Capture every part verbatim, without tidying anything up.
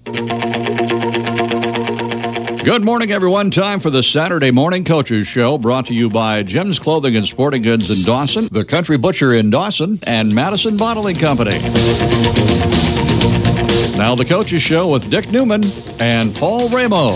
Good morning, everyone. Time for the Saturday Morning Coaches Show, brought to you by Jim's Clothing and Sporting Goods in Dawson, the Country Butcher in Dawson, and Madison Bottling Company. Now the Coaches Show with Dick Newman and Paul Ramo.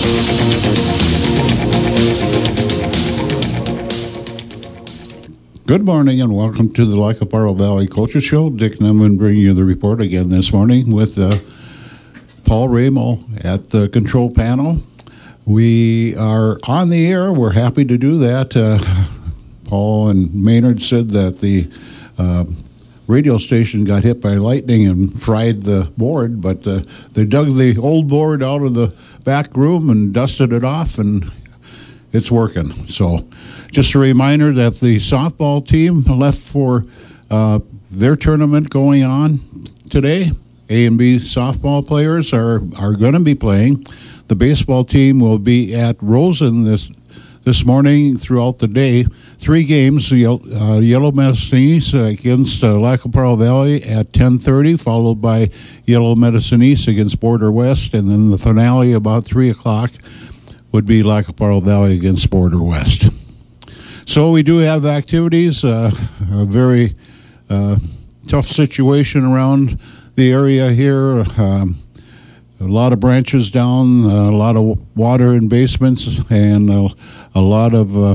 Good morning and welcome to the Lycoparo Valley Coaches Show. Dick Newman bringing you the report again this morning with uh, Paul Ramo at the control panel. We are on the air. We're happy to do that. Uh, Paul and Maynard said that the uh, radio station got hit by lightning and fried the board, but uh, they dug the old board out of the back room and dusted it off, and it's working. So just a reminder that the softball team left for uh, their tournament going on today. A and B softball players are, are going to be playing. The baseball team will be at Rosen this this morning throughout the day. Three games, uh, Yellow Medicine East against uh, Lycoparo Valley at ten thirty, followed by Yellow Medicine East against Border West, and then the finale about three o'clock would be Lycoparo Valley against Border West. So we do have activities, uh, a very uh, tough situation around the area here. Um, a lot of branches down, uh, a lot of water in basements, and uh, a lot of uh,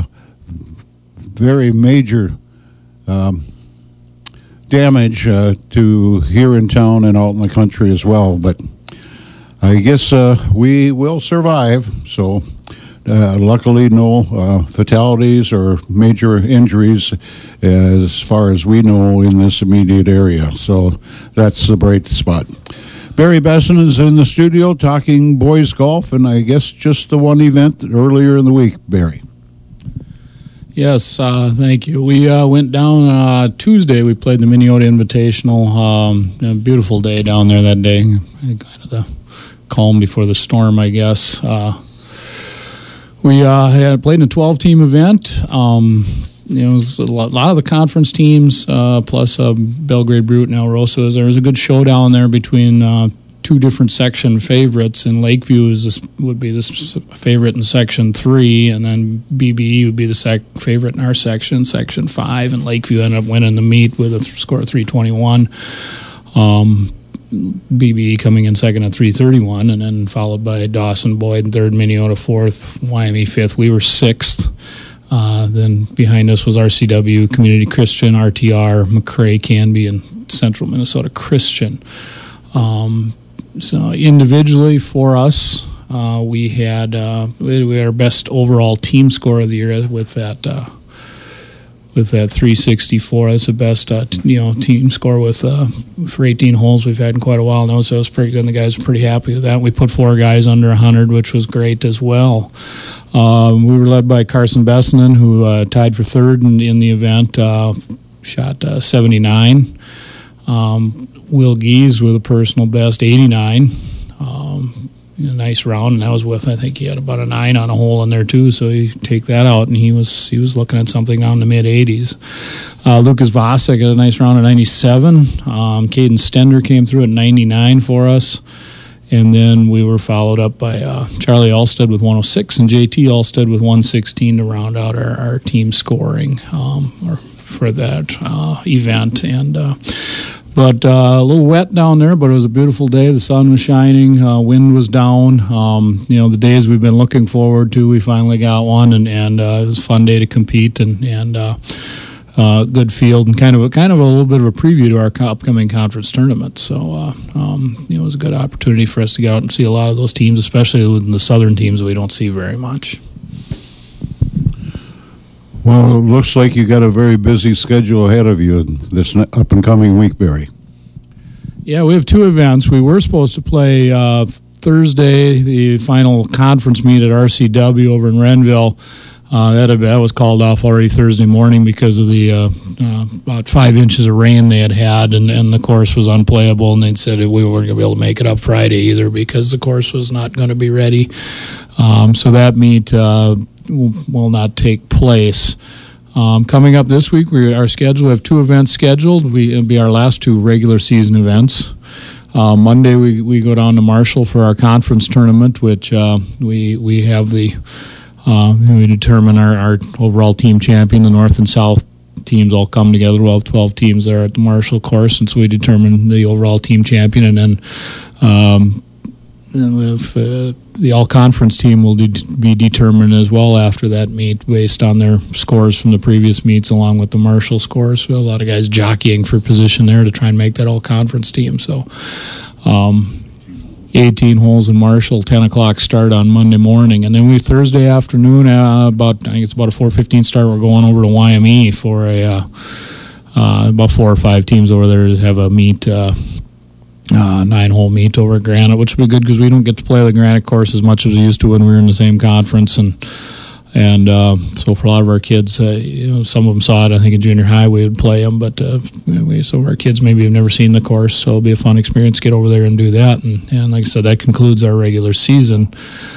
very major um, damage uh, to here in town and out in the country as well. But I guess uh, we will survive. So uh, luckily no uh, fatalities or major injuries as far as we know in this immediate area. So that's the bright spot. Barry Besson is in the studio talking boys golf, and I guess just the one event earlier in the week, Barry. Yes, uh, thank you. We uh, went down uh, Tuesday. We played the Minneota Invitational. Um, a beautiful day down there that day. Kind of the calm before the storm, I guess. Uh, we uh, had played in a twelve-team event. Um, you know, it was a lot, lot of the conference teams, uh, plus uh, Belgrade Brute and El Rosa. There was a good showdown there between uh, two different section favorites, and Lakeview is this, would be this favorite in section three, and then B B E would be the sec- favorite in our section, section five, and Lakeview ended up winning the meet with a th- score of three twenty-one. Um, B B E coming in second at three thirty-one, and then followed by Dawson Boyd third, Minneota fourth, Y M E fifth. We were sixth. Uh, then behind us was R C W, Community Christian, R T R, McRae, Canby, and Central Minnesota Christian. Um, so individually for us, uh, we had uh, we had our best overall team score of the year with that uh, with that three sixty-four. That's the best uh, t- you know team score with uh, for eighteen holes we've had in quite a while now. So it was pretty good, and the guys were pretty happy with that. We put four guys under one hundred, which was great as well. Um, we were led by Carson Bessinen, who uh, tied for third in, in the event, uh, shot uh, seventy-nine. Um, Will Gees with a personal best, eighty-nine. Um, a nice round, and that was with, I think he had about a nine on a hole in there too, so you take that out, and he was he was looking at something down in the mid-eighties. Uh, Lucas Vasek had a nice round at ninety-seven. Um, Caden Stender came through at ninety-nine for us. And then we were followed up by uh, Charlie Alstead with one oh six and J T Alstead with one sixteen to round out our, our team scoring um, or for that uh, event. And uh, but uh, a little wet down there, but it was a beautiful day. The sun was shining, uh, wind was down. Um, you know, the days we've been looking forward to, we finally got one, and, and uh, it was a fun day to compete and and. Uh, Uh, good field, and kind of a, kind of a little bit of a preview to our upcoming conference tournament. So, uh, um, you know, it was a good opportunity for us to get out and see a lot of those teams, especially with the southern teams that we don't see very much. Well, it looks like you got a very busy schedule ahead of you this up and coming week, Barry. Yeah, we have two events. We were supposed to play uh, Thursday, the final conference meet at R C W over in Renville. Uh, that, that was called off already Thursday morning because of the uh, uh, about five inches of rain they had had, and, and the course was unplayable, and they'd said we weren't going to be able to make it up Friday either because the course was not going to be ready. Um, so that meet uh, will, will not take place. Um, coming up this week, we our schedule we have two events scheduled. We, it'll be our last two regular season events. uh, Monday we, we go down to Marshall for our conference tournament, which uh, we we have the uh, we determine our, our overall team champion. The North and South teams all come together. We'll have twelve teams there at the Marshall course, and so we determine the overall team champion, and then um, and if, uh, the all-conference team will de- be determined as well after that meet based on their scores from the previous meets along with the Marshall scores. So a lot of guys jockeying for position there to try and make that all-conference team. So um, eighteen holes in Marshall, ten o'clock start on Monday morning. And then we Thursday afternoon, uh, about I think it's about a four fifteen start, we're going over to Y M E for a uh, uh, about four or five teams over there to have a meet uh, Uh, nine-hole meet over at Granite, which will be good because we don't get to play the Granite course as much as we used to when we were in the same conference, and and uh, so for a lot of our kids, uh, you know, some of them saw it. I think in junior high we would play them, but uh, we, some of our kids maybe have never seen the course, so it'll be a fun experience to get over there and do that. And, and like I said, that concludes our regular season.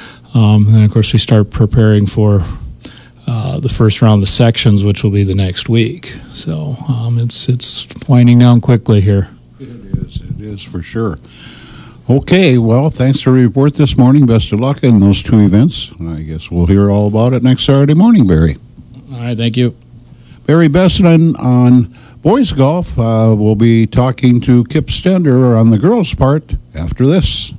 Um, and of course, we start preparing for uh, the first round of sections, which will be the next week. So um, it's it's winding down quickly here. It is, it is for sure. Okay, well, thanks for the report this morning. Best of luck in those two events. I guess we'll hear all about it next Saturday morning, Barry. All right, thank you. Barry Bessenden on boys golf. Uh, we'll be talking to Kip Stender on the girls' part after this.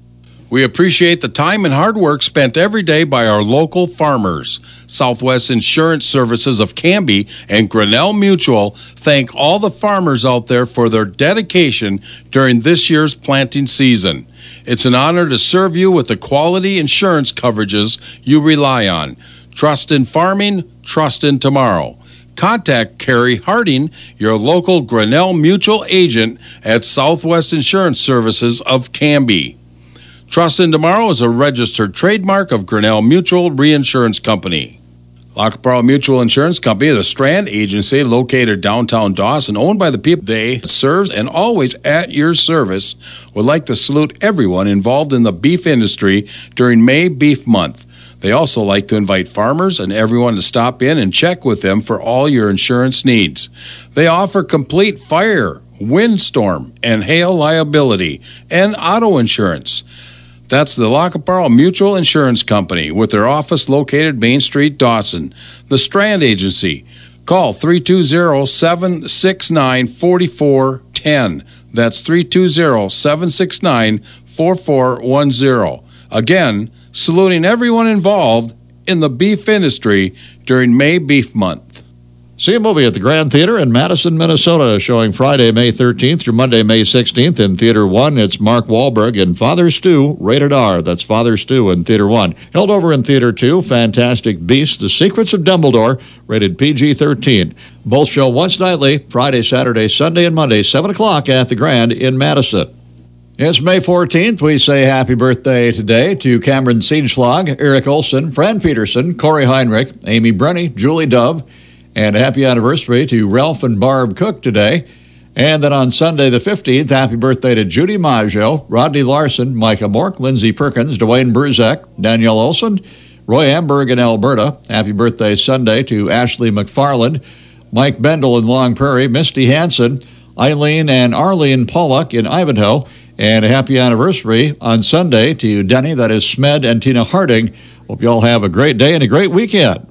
We appreciate the time and hard work spent every day by our local farmers. Southwest Insurance Services of Canby and Grinnell Mutual thank all the farmers out there for their dedication during this year's planting season. It's an honor to serve you with the quality insurance coverages you rely on. Trust in farming, trust in tomorrow. Contact Carrie Harding, your local Grinnell Mutual agent at Southwest Insurance Services of Canby. Trust in Tomorrow is a registered trademark of Grinnell Mutual Reinsurance Company. Lacaparo Mutual Insurance Company, the Strand Agency, located downtown Dawson, owned by the people they serve and always at your service, would like to salute everyone involved in the beef industry during May Beef Month. They also like to invite farmers and everyone to stop in and check with them for all your insurance needs. They offer complete fire, windstorm, and hail liability and auto insurance. That's the Lacaparo Mutual Insurance Company with their office located Main Street, Dawson. The Strand Agency. Call three two zero, seven six nine, four four one zero. That's three two zero, seven six nine, four four one zero. Again, saluting everyone involved in the beef industry during May Beef Month. See a movie at the Grand Theater in Madison, Minnesota, showing Friday, May thirteenth through Monday, May sixteenth. In Theater one, it's Mark Wahlberg in Father Stew, rated R. That's Father Stew in Theater one. Held over in Theater two, Fantastic Beasts, The Secrets of Dumbledore, rated P G thirteen. Both show once nightly, Friday, Saturday, Sunday, and Monday, seven o'clock at the Grand in Madison. It's May fourteenth. We say happy birthday today to Cameron Siegeflag, Eric Olson, Fran Peterson, Corey Heinrich, Amy Brenny, Julie Dove, and a happy anniversary to Ralph and Barb Cook today. And then on Sunday the fifteenth, happy birthday to Judy Maggio, Rodney Larson, Micah Mork, Lindsey Perkins, Dwayne Bruzek, Danielle Olson, Roy Amberg in Alberta. Happy birthday Sunday to Ashley McFarland, Mike Bendel in Long Prairie, Misty Hansen, Eileen and Arlene Pollock in Ivanhoe. And a happy anniversary on Sunday to Denny, that is Smed, and Tina Harding. Hope you all have a great day and a great weekend.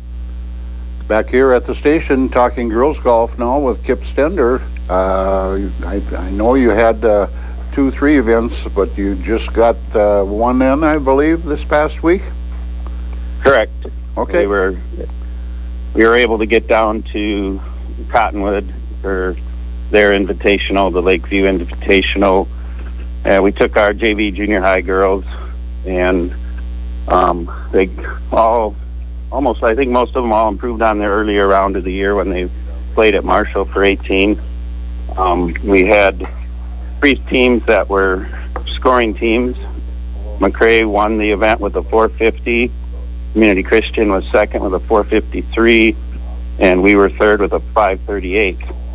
Back here at the station, talking girls golf now with Kip Stender. Uh, I, I know you had uh, two, three events, but you just got uh, one in, I believe, this past week? Correct. Okay. We were, we were able to get down to Cottonwood for their invitational, the Lakeview Invitational. Uh, we took our J V junior high girls, and um, they all... Almost, I think most of them all improved on their earlier round of the year when they played at Marshall for eighteen. Um, we had three teams that were scoring teams. McRae won the event with a four fifty. Community Christian was second with a four fifty-three, and we were third with a five thirty-eight.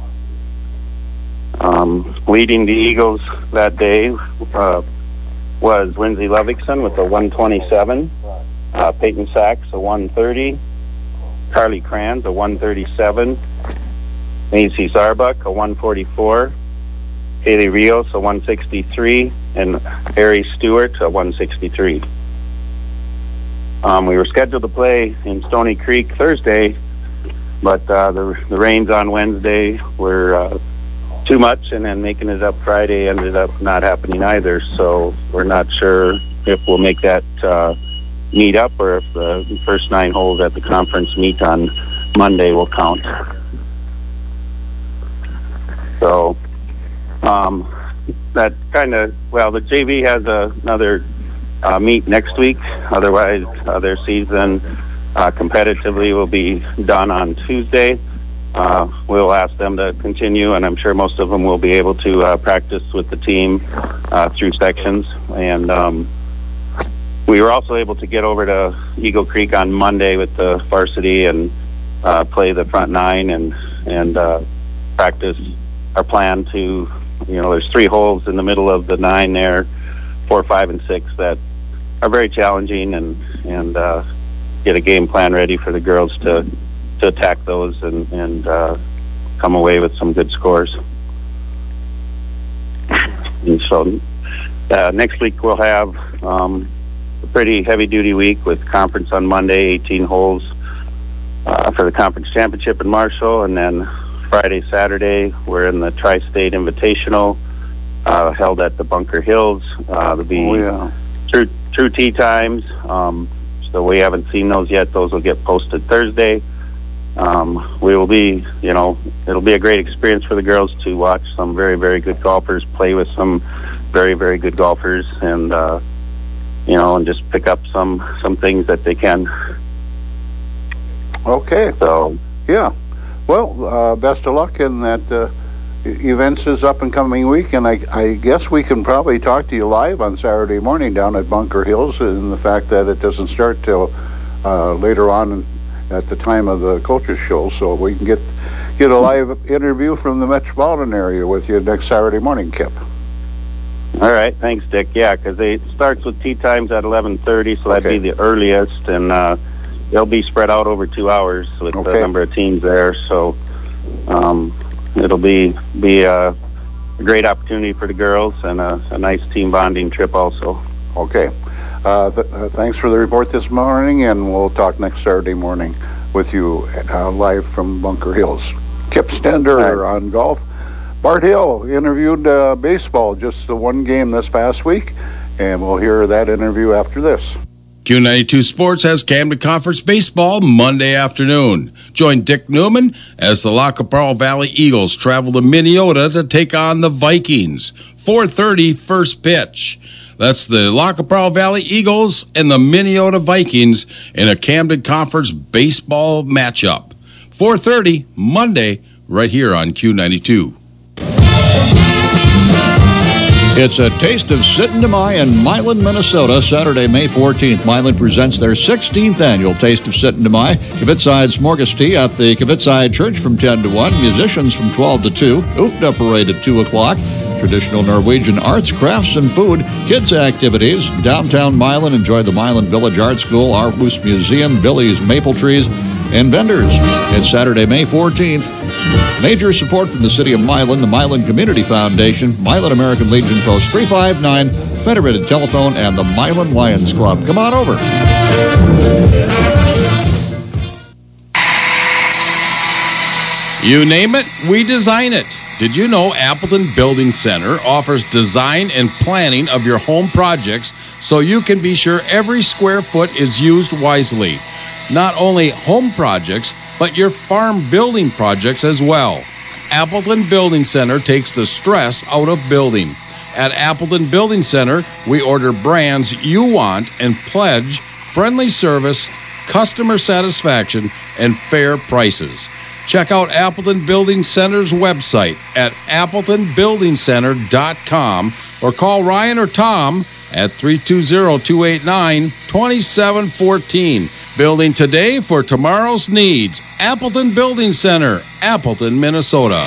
Um, leading the Eagles that day uh, was Lindsay Lovickson with a one twenty-seven. Uh, Peyton Sachs, a one thirty. Carly Kranz, a one thirty-seven. Macy Zarbuck, a one forty-four. Haley Rios, a one sixty-three, and Harry Stewart, a one sixty-three. Um, we were scheduled to play in Stony Creek Thursday, but uh, the, the rains on Wednesday were uh, too much, and then making it up Friday ended up not happening either. So we're not sure if we'll make that uh, meet up or if the first nine holes at the conference meet on Monday will count. So um, that kind of, well, the J V has a, another uh, meet next week. Otherwise, uh, their season uh, competitively will be done on Tuesday. Uh, we'll ask them to continue, and I'm sure most of them will be able to uh, practice with the team uh, through sections. And um, we were also able to get over to Eagle Creek on Monday with the varsity and uh, play the front nine and and uh, practice our plan to, you know, there's three holes in the middle of the nine there, four, five, and six that are very challenging, and and uh, get a game plan ready for the girls to. to attack those and, and uh, come away with some good scores. And so uh, next week we'll have um, a pretty heavy-duty week with conference on Monday, eighteen holes uh, for the conference championship in Marshall, and then Friday, Saturday, we're in the Tri-State Invitational uh, held at the Bunker Hills. Uh, there'll be oh, yeah. true, true tee times, um, so we haven't seen those yet. Those will get posted Thursday. Um, we will be, you know, it'll be a great experience for the girls to watch some very, very good golfers play with some very, very good golfers, and uh, you know, and just pick up some some things that they can. Okay. So yeah, well, uh, best of luck in that uh, events is up and coming week, and I, I guess we can probably talk to you live on Saturday morning down at Bunker Hills, and the fact that it doesn't start till uh, later on. In, at the time of the coaches show, so we can get get a live interview from the metropolitan area with you next Saturday morning, Kip. All right, thanks, Dick. Yeah, because it starts with tee times at eleven thirty, so that'd okay. be the earliest, and uh, they'll be spread out over two hours with okay. the number of teams there. So um, it'll be be a, a great opportunity for the girls and a, a nice team bonding trip also. Okay. Uh, th- uh, thanks for the report this morning, and we'll talk next Saturday morning with you uh, live from Bunker Hills. Kip Stender right. on golf. Bart Hill interviewed uh, baseball, just the one game this past week, and we'll hear that interview after this. Q ninety-two Sports has Camden Conference Baseball Monday afternoon. Join Dick Newman as the Lackaparle Valley Eagles travel to Minneota to take on the Vikings. four thirty first pitch. That's the Lackaparle Valley Eagles and the Minneota Vikings in a Camden Conference baseball matchup. four thirty Monday, right here on Q ninety-two. It's a taste of Sit-in-Demai in Milan, Minnesota, Saturday, May fourteenth. Milan presents their sixteenth annual Taste of Sit-in-Demai. Kavitside Smorgas Tea at the Kavitside Church from ten to one. Musicians from twelve to two. Ufta Parade at two o'clock. Traditional Norwegian arts, crafts, and food. Kids activities. Downtown Milan, enjoy the Milan Village Art School, Arhus Museum, Billy's Maple Trees, and vendors. It's Saturday, May fourteenth. Major support from the City of Milan, the Milan Community Foundation, Milan American Legion Post three five nine, Federated Telephone, and the Milan Lions Club. Come on over. You name it, we design it. Did you know Appleton Building Center offers design and planning of your home projects so you can be sure every square foot is used wisely? Not only home projects, but your farm building projects as well. Appleton Building Center takes the stress out of building. At Appleton Building Center, we order brands you want and pledge friendly service, customer satisfaction, and fair prices. Check out Appleton Building Center's website at appleton building center dot com or call Ryan or Tom at three two zero, two eight nine, two seven one four. Building today for tomorrow's needs. Appleton Building Center, Appleton, Minnesota.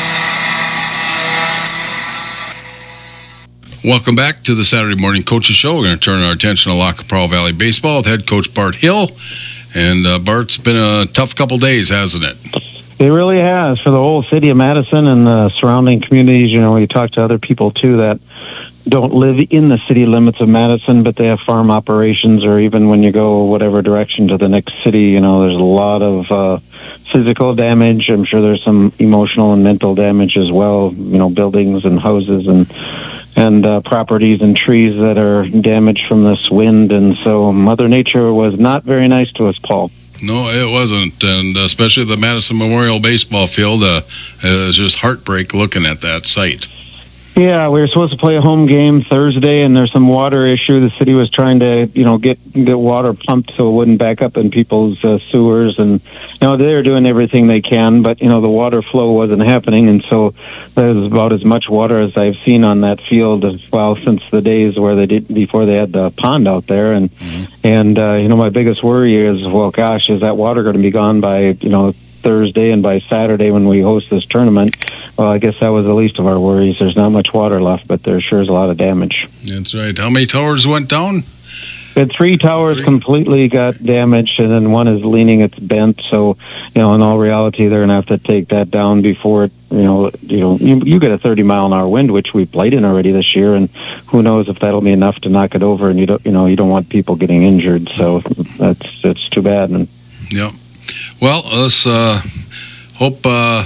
Welcome back to the Saturday Morning Coaches Show. We're going to turn our attention to Lackaparle Valley Baseball with head coach Bart Hill. And uh, Bart, it's been a tough couple days, hasn't it? It really has for the whole city of Madison and the surrounding communities. You know, you talk to other people too that don't live in the city limits of Madison, but they have farm operations, or even when you go whatever direction to the next city, you know, there's a lot of uh, physical damage. I'm sure there's some emotional and mental damage as well. You know, buildings and houses and and uh, properties and trees that are damaged from this wind. And so Mother Nature was not very nice to us, Paul. No, it wasn't, and especially the Madison Memorial Baseball Field. Uh, it was just heartbreak looking at that site. Yeah, we were supposed to play a home game Thursday, and there's some water issue. The city was trying to, you know, get get water pumped so it wouldn't back up in people's uh, sewers, and you know they were doing everything they can, but you know the water flow wasn't happening, and so there was about as much water as I've seen on that field as well since the days where they did before they had the pond out there, and mm-hmm. and uh, you know my biggest worry is, well, gosh, is that water going to be gone by you know Thursday and by Saturday when we host this tournament? Well, I guess that was the least of our worries. There's not much water left, but there sure is a lot of damage. That's right. How many towers went down? The three towers three. completely got damaged, and then one is leaning. It's bent. So, you know, in all reality, they're going to have to take that down before it, you know, you know, you, you get a thirty mile an hour wind, which we played in already this year, and who knows if that'll be enough to knock it over. And you don't, you know, you don't want people getting injured. So that's that's too bad. And yeah. Well, let's uh, hope uh,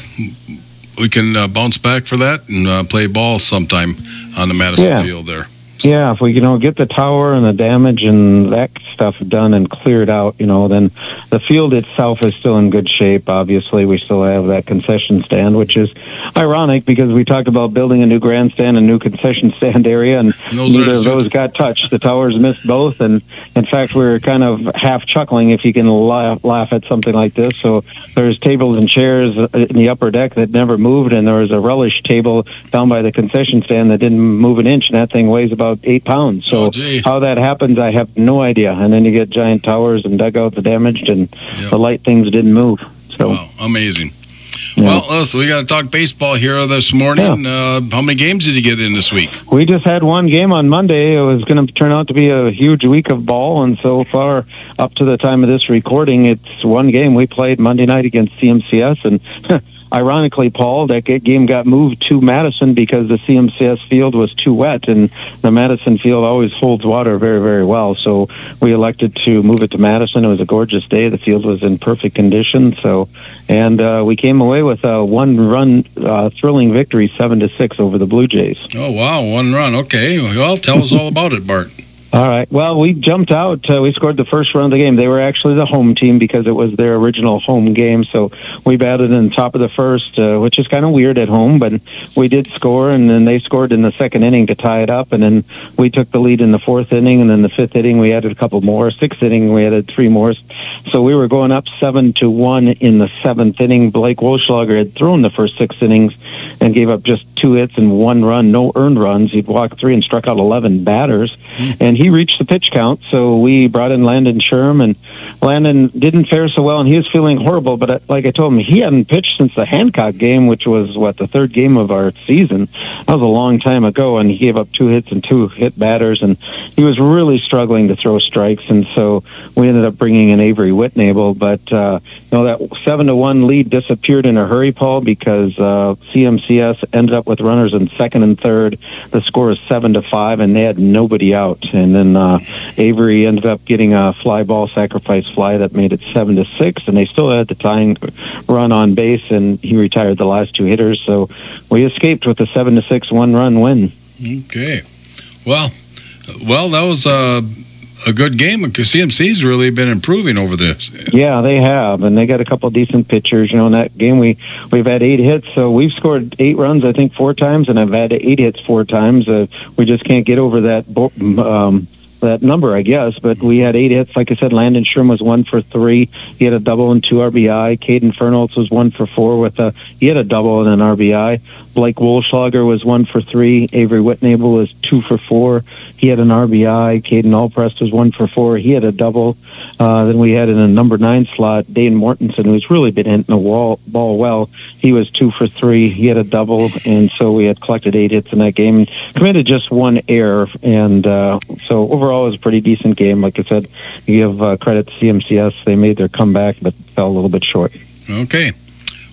we can uh, bounce back for that and uh, play ball sometime on the Madison yeah. field there. Yeah, if we, you know, get the tower and the damage and that stuff done and cleared out, you know, then the field itself is still in good shape. Obviously, we still have that concession stand, which is ironic because we talked about building a new grandstand and new concession stand area, and those neither of those got touched. The towers missed both, and in fact, we were kind of half chuckling, if you can laugh, laugh at something like this. So there's tables and chairs in the upper deck that never moved, and there was a relish table down by the concession stand that didn't move an inch, and that thing weighs about eight pounds. So oh, how that happens, I have no idea. And then you get giant towers and dugouts damaged, and yep. the light things didn't move. So wow, amazing. Yeah. Well, listen, we got to talk baseball here this morning. Yeah. Uh, how many games did you get in this week? We just had one game on Monday. It was going to turn out to be a huge week of ball, and so far, up to the time of this recording, it's one game. We played Monday night against C M C S, and ironically, Paul, that game got moved to Madison because the C M C S field was too wet, and the Madison field always holds water very, very well. So we elected to move it to Madison. It was a gorgeous day. The field was in perfect condition. So, and uh, we came away with a one-run uh, thrilling victory, seven to six over the Blue Jays. Oh wow, one run. Okay, well, tell us all about it, Bart. All right. Well, we jumped out. Uh, we scored the first run of the game. They were actually the home team because it was their original home game. So we batted in the top of the first, uh, which is kind of weird at home, but we did score, and then they scored in the second inning to tie it up. And then we took the lead in the fourth inning, and then the fifth inning we added a couple more. Sixth inning we added three more. So we were going up seven to one in the seventh inning. Blake Wolschlager had thrown the first six innings and gave up just two hits and one run, no earned runs. He'd walked three and struck out eleven batters, mm. and he reached the pitch count, so we brought in Landon Sherm, and Landon didn't fare so well, and he was feeling horrible, but like I told him, he hadn't pitched since the Hancock game, which was, what, the third game of our season. That was a long time ago, and he gave up two hits and two hit batters, and he was really struggling to throw strikes, and so we ended up bringing in Avery Whitnable, but uh, you know, that seven to one lead disappeared in a hurry, Paul, because uh, C M C S ended up with runners in second and third. The score is seven to five, and they had nobody out, and then uh, Avery ended up getting a fly ball sacrifice fly that made it seven to six, and they still had the tying run on base, and he retired the last two hitters. So we escaped with a seven to six one run win. Okay, well, well, that was a a good game because C M C's really been improving over this. Yeah, they have, and they got a couple of decent pitchers. You know, in that game we we've had eight hits, so we've scored eight runs, I think, four times, and I've had eight hits four times. Uh, we just can't get over that. Um, that number, I guess, but we had eight hits. Like I said, Landon Sherm was one for three. He had a double and two R B I. Caden Fernholz was one for four with a, he had a double and an R B I. Blake Wolschlager was one for three. Avery Whitnable was two for four. He had an R B I. Caden Allprest was one for four. He had a double. Uh, then we had in a number nine slot, Dane Mortensen, who's really been hitting the wall, ball well. He was two for three. He had a double, and so we had collected eight hits in that game. Committed just one error, and uh, so overall it was a pretty decent game. Like I said, you give uh, credit to C M C S. They made their comeback, but fell a little bit short. Okay.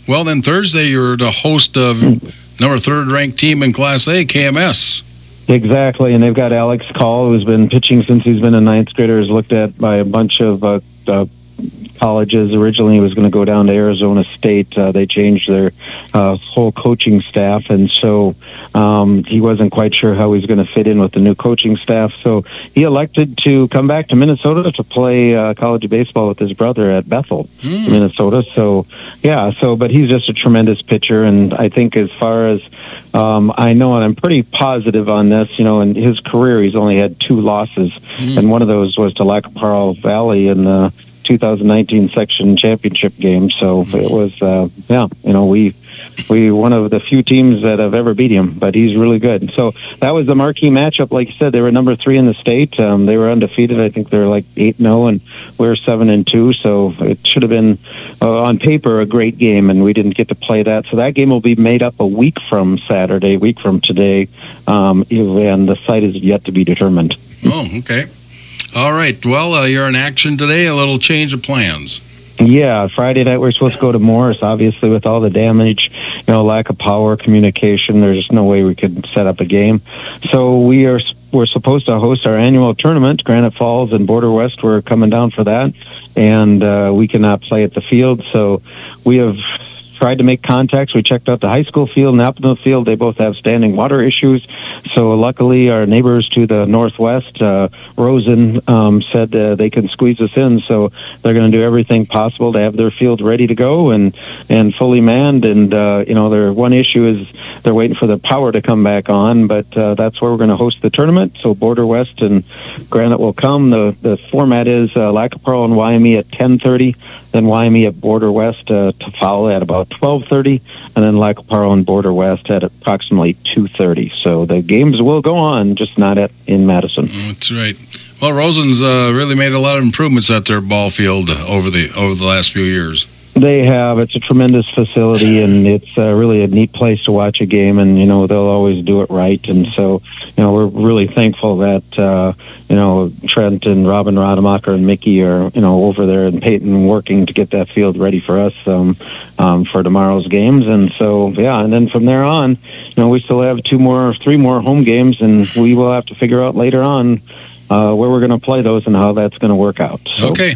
Well, then Thursday you're the host of number third-ranked team in Class A, K M S. Exactly, and they've got Alex Call, who's been pitching since he's been a ninth grader, is looked at by a bunch of uh, uh, colleges. Originally, he was going to go down to Arizona State. Uh, they changed their uh, whole coaching staff, and so um, he wasn't quite sure how he was going to fit in with the new coaching staff. So he elected to come back to Minnesota to play uh, college baseball with his brother at Bethel, mm. Minnesota. So, yeah, so, but he's just a tremendous pitcher, and I think as far as um, I know, and I'm pretty positive on this, you know, in his career, he's only had two losses, mm. and one of those was to Lac-Qui-Parle Valley in the two thousand nineteen section championship game. So it was, uh, yeah, you know, we we one of the few teams that have ever beat him, but he's really good. So that was the marquee matchup. Like you said, they were number three in the state. Um, they were undefeated. I think they're like eight and zero, and we're seven and two. So it should have been uh, on paper a great game, and we didn't get to play that. So that game will be made up a week from Saturday, a week from today, um, and the site is yet to be determined. Oh, okay. All right. Well, uh, you're in action today. A little change of plans. Yeah, Friday night we're supposed to go to Morris. Obviously, with all the damage, you know, lack of power, communication, there's no way we could set up a game. So we are we're supposed to host our annual tournament. Granite Falls and Border West were coming down for that, and uh, we cannot play at the field. So we have tried to make contacts. We checked out the high school field and Appleton field. They both have standing water issues. So luckily, our neighbors to the northwest, uh, Rosen, um, said uh, they can squeeze us in. So they're going to do everything possible to have their field ready to go and, and fully manned. And, uh, you know, their one issue is they're waiting for the power to come back on, but uh, that's where we're going to host the tournament. So Border West and Granite will come. The, the format is uh, Lac-Qui-Parle and Wyoming at ten thirty, then Wyoming at Border West uh, to follow at about twelve thirty, and then Lac-Qui-Parle and Border West at approximately two thirty. So the games will go on, just not at in Madison. That's right. Well, Rosen's uh, really made a lot of improvements at their ball field over the over the last few years. They have. It's a tremendous facility, and it's uh, really a neat place to watch a game, and, you know, they'll always do it right. And so, you know, we're really thankful that, uh, you know, Trent and Robin Rademacher and Mickey are, you know, over there and Peyton working to get that field ready for us um, um, for tomorrow's games. And so, yeah, and then from there on, you know, we still have two more, three more home games, and we will have to figure out later on uh, where we're going to play those and how that's going to work out. So, okay.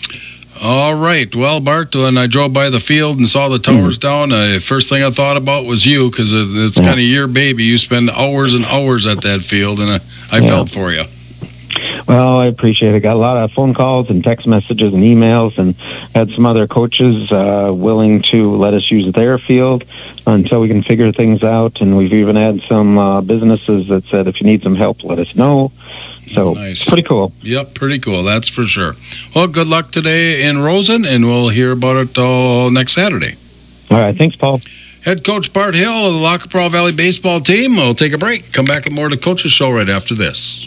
All right. Well, Bart, when I drove by the field and saw the towers mm-hmm. down, uh, first thing I thought about was you, because it's yeah. kind of your baby. You spend hours and hours at that field, and I, I yeah. felt for you. Well, I appreciate it. Got a lot of phone calls and text messages and emails, and had some other coaches uh, willing to let us use their field until we can figure things out. And we've even had some uh, businesses that said, if you need some help, let us know. So, nice. Pretty cool. Yep, pretty cool. That's for sure. Well, good luck today in Rosen, and we'll hear about it uh, next Saturday. All right. Thanks, Paul. Head coach Bart Hill of the Lac-Qui-Parle Valley baseball team. We'll take a break. Come back with more of the Coach's Show right after this.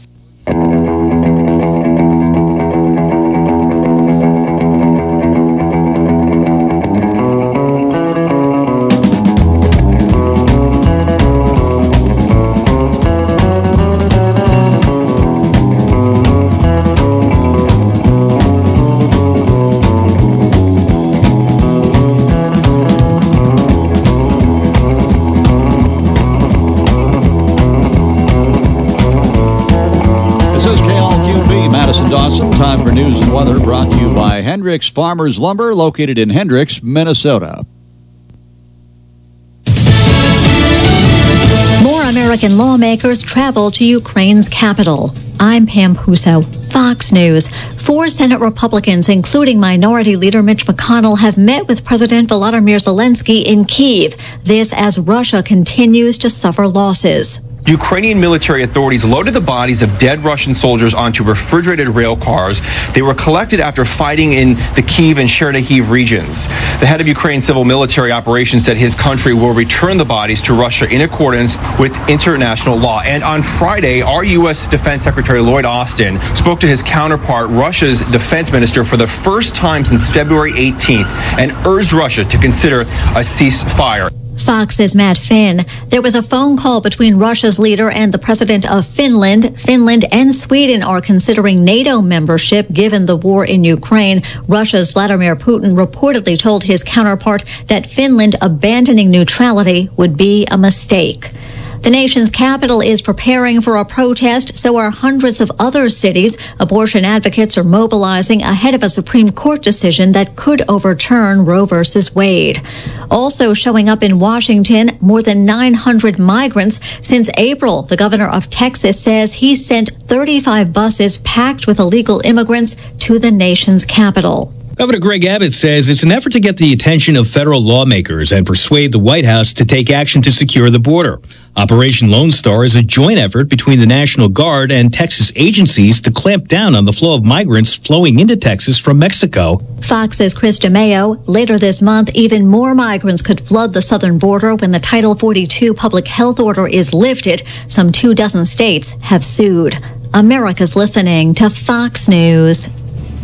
Dawson. Time for news and weather brought to you by Hendricks Farmers Lumber, located in Hendricks, Minnesota. More American lawmakers travel to Ukraine's capital. I'm Pam Puso, Fox News. Four Senate Republicans, including Minority Leader Mitch McConnell, have met with President Volodymyr Zelensky in Kyiv. This as Russia continues to suffer losses. Ukrainian military authorities loaded the bodies of dead Russian soldiers onto refrigerated rail cars. They were collected after fighting in the Kyiv and Chernihiv regions. The head of Ukraine's civil military operations said his country will return the bodies to Russia in accordance with international law. And on Friday, our U S Defense Secretary Lloyd Austin spoke to his counterpart, Russia's defense minister, for the first time since February eighteenth and urged Russia to consider a ceasefire. Fox's Matt Finn. There was a phone call between Russia's leader and the president of Finland. Finland and Sweden are considering NATO membership given the war in Ukraine. Russia's Vladimir Putin reportedly told his counterpart that Finland abandoning neutrality would be a mistake. The nation's capital is preparing for a protest, so are hundreds of other cities. Abortion advocates are mobilizing ahead of a Supreme Court decision that could overturn Roe versus Wade. Also showing up in Washington, more than nine hundred migrants since April. The governor of Texas says he sent thirty-five buses packed with illegal immigrants to the nation's capital. Governor Greg Abbott says it's an effort to get the attention of federal lawmakers and persuade the White House to take action to secure the border. Operation Lone Star is a joint effort between the National Guard and Texas agencies to clamp down on the flow of migrants flowing into Texas from Mexico. Fox's Chris DeMeo. Later this month, even more migrants could flood the southern border when the Title forty-two public health order is lifted. Some two dozen states have sued. America's listening to Fox News.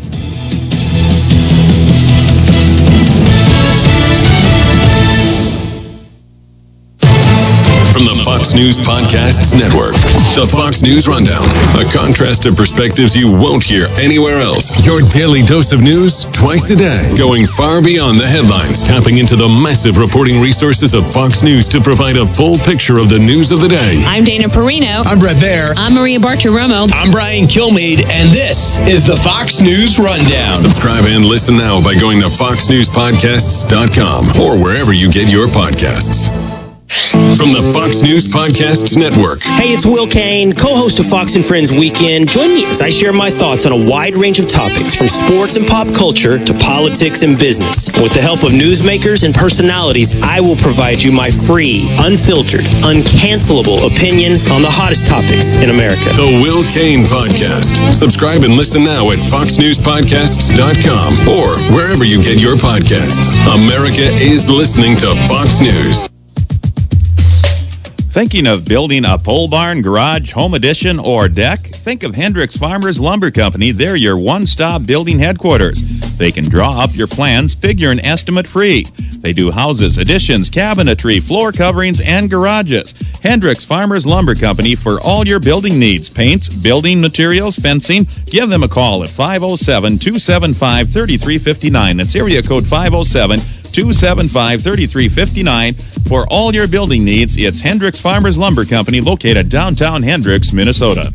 From the Fox News Podcasts Network, the Fox News Rundown, a contrast of perspectives you won't hear anywhere else. Your daily dose of news twice a day, going far beyond the headlines, tapping into the massive reporting resources of Fox News to provide a full picture of the news of the day. I'm Dana Perino. I'm Brett Baer. I'm Maria Bartiromo. I'm Brian Kilmeade, and this is the Fox News Rundown. Subscribe and listen now by going to fox news podcasts dot com or wherever you get your podcasts. From the Fox News Podcasts Network. Hey, it's Will Kane, co-host of Fox and Friends Weekend. Join me as I share my thoughts on a wide range of topics, from sports and pop culture to politics and business. With the help of newsmakers and personalities, I will provide you my free, unfiltered, uncancelable opinion on the hottest topics in America. The Will Kane Podcast. Subscribe and listen now at fox news podcasts dot com or wherever you get your podcasts. America is listening to Fox News. Thinking of building a pole barn, garage, home addition, or deck? Think of Hendricks Farmers Lumber Company. They're your one-stop building headquarters. They can draw up your plans, figure an estimate free. They do houses, additions, cabinetry, floor coverings, and garages. Hendricks Farmers Lumber Company for all your building needs. Paints, building materials, fencing. Give them a call at five oh seven, two seven five, three three five nine. That's area code five oh seven, two seven five, three three five nine. For all your building needs, it's Hendricks Farmers Lumber Company, located downtown Hendricks, Minnesota.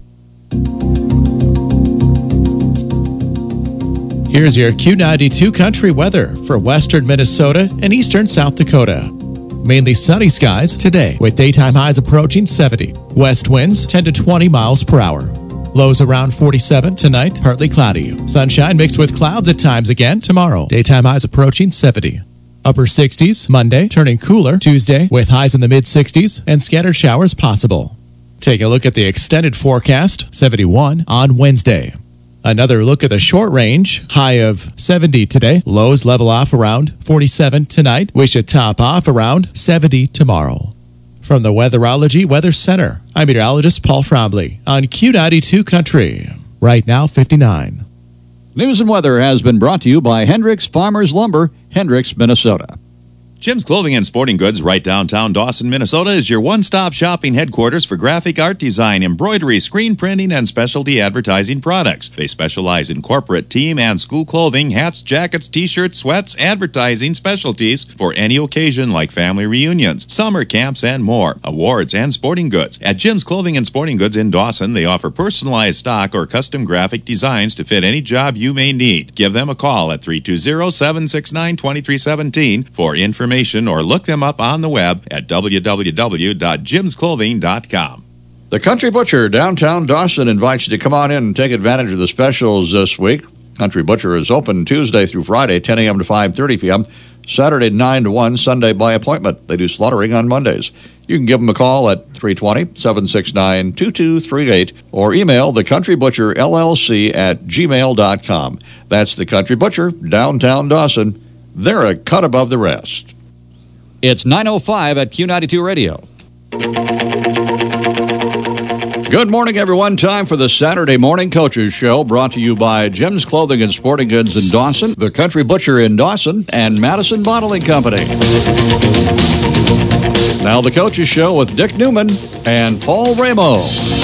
Here's your Q ninety-two country weather for western Minnesota and eastern South Dakota. Mainly sunny skies today, with daytime highs approaching seventy. West winds ten to twenty miles per hour. Lows around forty-seven tonight, partly cloudy. Sunshine mixed with clouds at times again tomorrow. Daytime highs approaching seventy. Upper sixties Monday, turning cooler Tuesday with highs in the mid-sixties and scattered showers possible. Take a look at the extended forecast, seventy-one on Wednesday. Another look at the short range, high of seventy today. Lows level off around forty-seven tonight. We should top off around seventy tomorrow. From the Weatherology Weather Center, I'm meteorologist Paul Frombley on Q ninety-two Country. Right now, fifty-nine. News and weather has been brought to you by Hendricks Farmers Lumber, Hendricks, Minnesota. Jim's Clothing and Sporting Goods, right downtown Dawson, Minnesota, is your one-stop shopping headquarters for graphic art design, embroidery, screen printing, and specialty advertising products. They specialize in corporate, team, and school clothing, hats, jackets, t-shirts, sweats, advertising specialties for any occasion like family reunions, summer camps, and more. Awards and sporting goods. At Jim's Clothing and Sporting Goods in Dawson, they offer personalized stock or custom graphic designs to fit any job you may need. Give them a call at three two zero, seven six nine, two three one seven for information. Or look them up on the web at w w w dot jims clothing dot com. The Country Butcher downtown Dawson invites you to come on in and take advantage of the specials this week. Country Butcher is open Tuesday through Friday, ten a.m. to five thirty p.m., Saturday nine to one, Sunday by appointment. They do slaughtering on Mondays. You can give them a call at three two zero, seven six nine, two two three eight or email the Country Butcher L L C at gmail dot com. That's the Country Butcher downtown Dawson. They're a cut above the rest. It's nine oh five at Q ninety-two Radio. Good morning, everyone. Time for the Saturday Morning Coaches Show, brought to you by Jim's Clothing and Sporting Goods in Dawson, the Country Butcher in Dawson, and Madison Bottling Company. Now the Coaches Show with Dick Newman and Paul Ramo.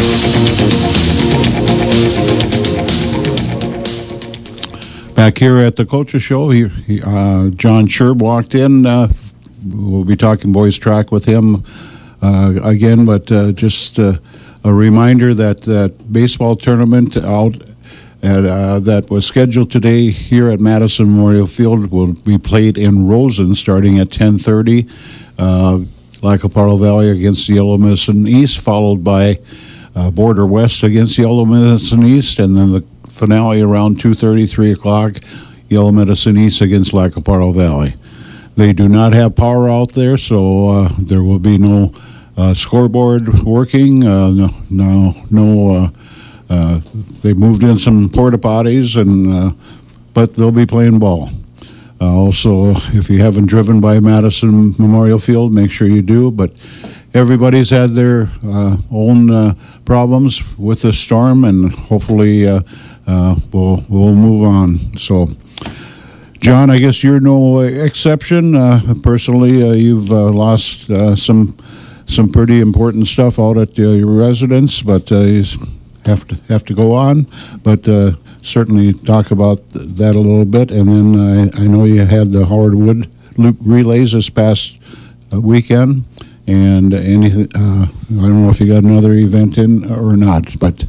Back here at the Coaches Show, he, he, uh, John Sherb walked in. Uh, we'll be talking boys track with him uh, again, but uh, just uh, a reminder that that baseball tournament out at, uh, that was scheduled today here at Madison Memorial Field will be played in Rosen starting at ten thirty. Uh, Lacaparo Valley against the Yellow Medicine East, followed by uh, Border West against Yellow Medicine East, and then the finale around two thirty, three o'clock, Yellow Medicine East against Lacaparo Valley. They do not have power out there, so uh, there will be no uh, scoreboard working. Uh, no, no, no uh, uh, they moved in some porta potties, and uh, but they'll be playing ball. Uh, also, if you haven't driven by Madison Memorial Field, make sure you do. But everybody's had their uh, own uh, problems with the storm, and hopefully uh, uh, we'll we'll move on. So, John, I guess you're no exception. Uh, personally, uh, you've uh, lost uh, some some pretty important stuff out at uh, your residence, but uh, you have to have to go on. But uh, certainly talk about th- that a little bit, and then uh, I know you had the Howard Wood Loop relays this past uh, weekend. And anything, uh, I don't know if you got another event in or not, but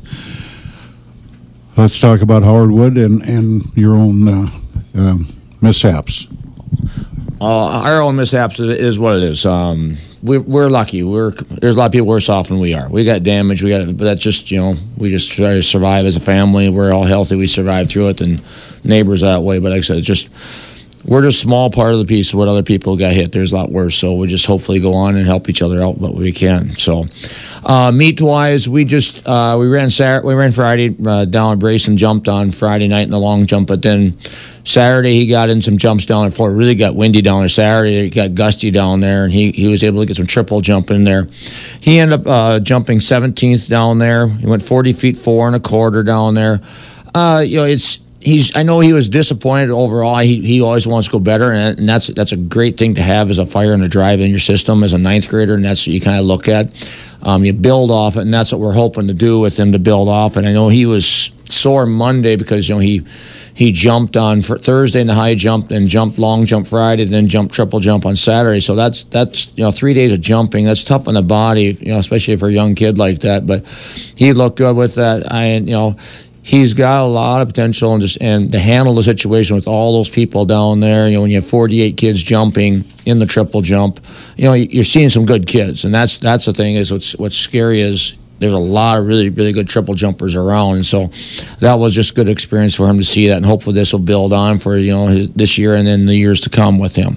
let's talk about Howard Wood and, and your own uh, uh, mishaps. Uh, our own mishaps is, is what it is. Um, we, we're lucky. We're there's a lot of people worse off than we are. We got damage. We got, but that's just you know we just try to survive as a family. We're all healthy. We survive through it, and neighbors that way. But like I said, it's just. We're just a small part of the piece of what other people got hit. There's a lot worse, so we just hopefully go on and help each other out what we can. So, uh, meet-wise, we just uh, we ran Saturday, we ran Friday uh, down at Brayson, jumped on Friday night in the long jump, but then Saturday he got in some jumps down at Fort. It really got windy down there. Saturday it got gusty down there, and he, he was able to get some triple jump in there. He ended up uh, jumping seventeenth down there. He went forty feet four and a quarter down there. Uh, you know, it's. He's. I know he was disappointed overall. He he always wants to go better, and, and that's that's a great thing to have as a fire and a drive in your system as a ninth grader, and that's what you kind of look at. Um, you build off it, and that's what we're hoping to do with him to build off. And I know he was sore Monday because you know he he jumped on for Thursday in the high jump, and jumped long jump Friday, and then jumped triple jump on Saturday. So that's that's you know three days of jumping. That's tough on the body, you know, especially for a young kid like that. But he looked good with that. I you know. He's got a lot of potential and just and to handle the situation with all those people down there. You know, when you have forty-eight kids jumping in the triple jump, you know, you're seeing some good kids, and that's that's the thing is what's what's scary is there's a lot of really really good triple jumpers around, and so that was just good experience for him to see that, and hopefully this will build on for you know his, this year and then the years to come with him.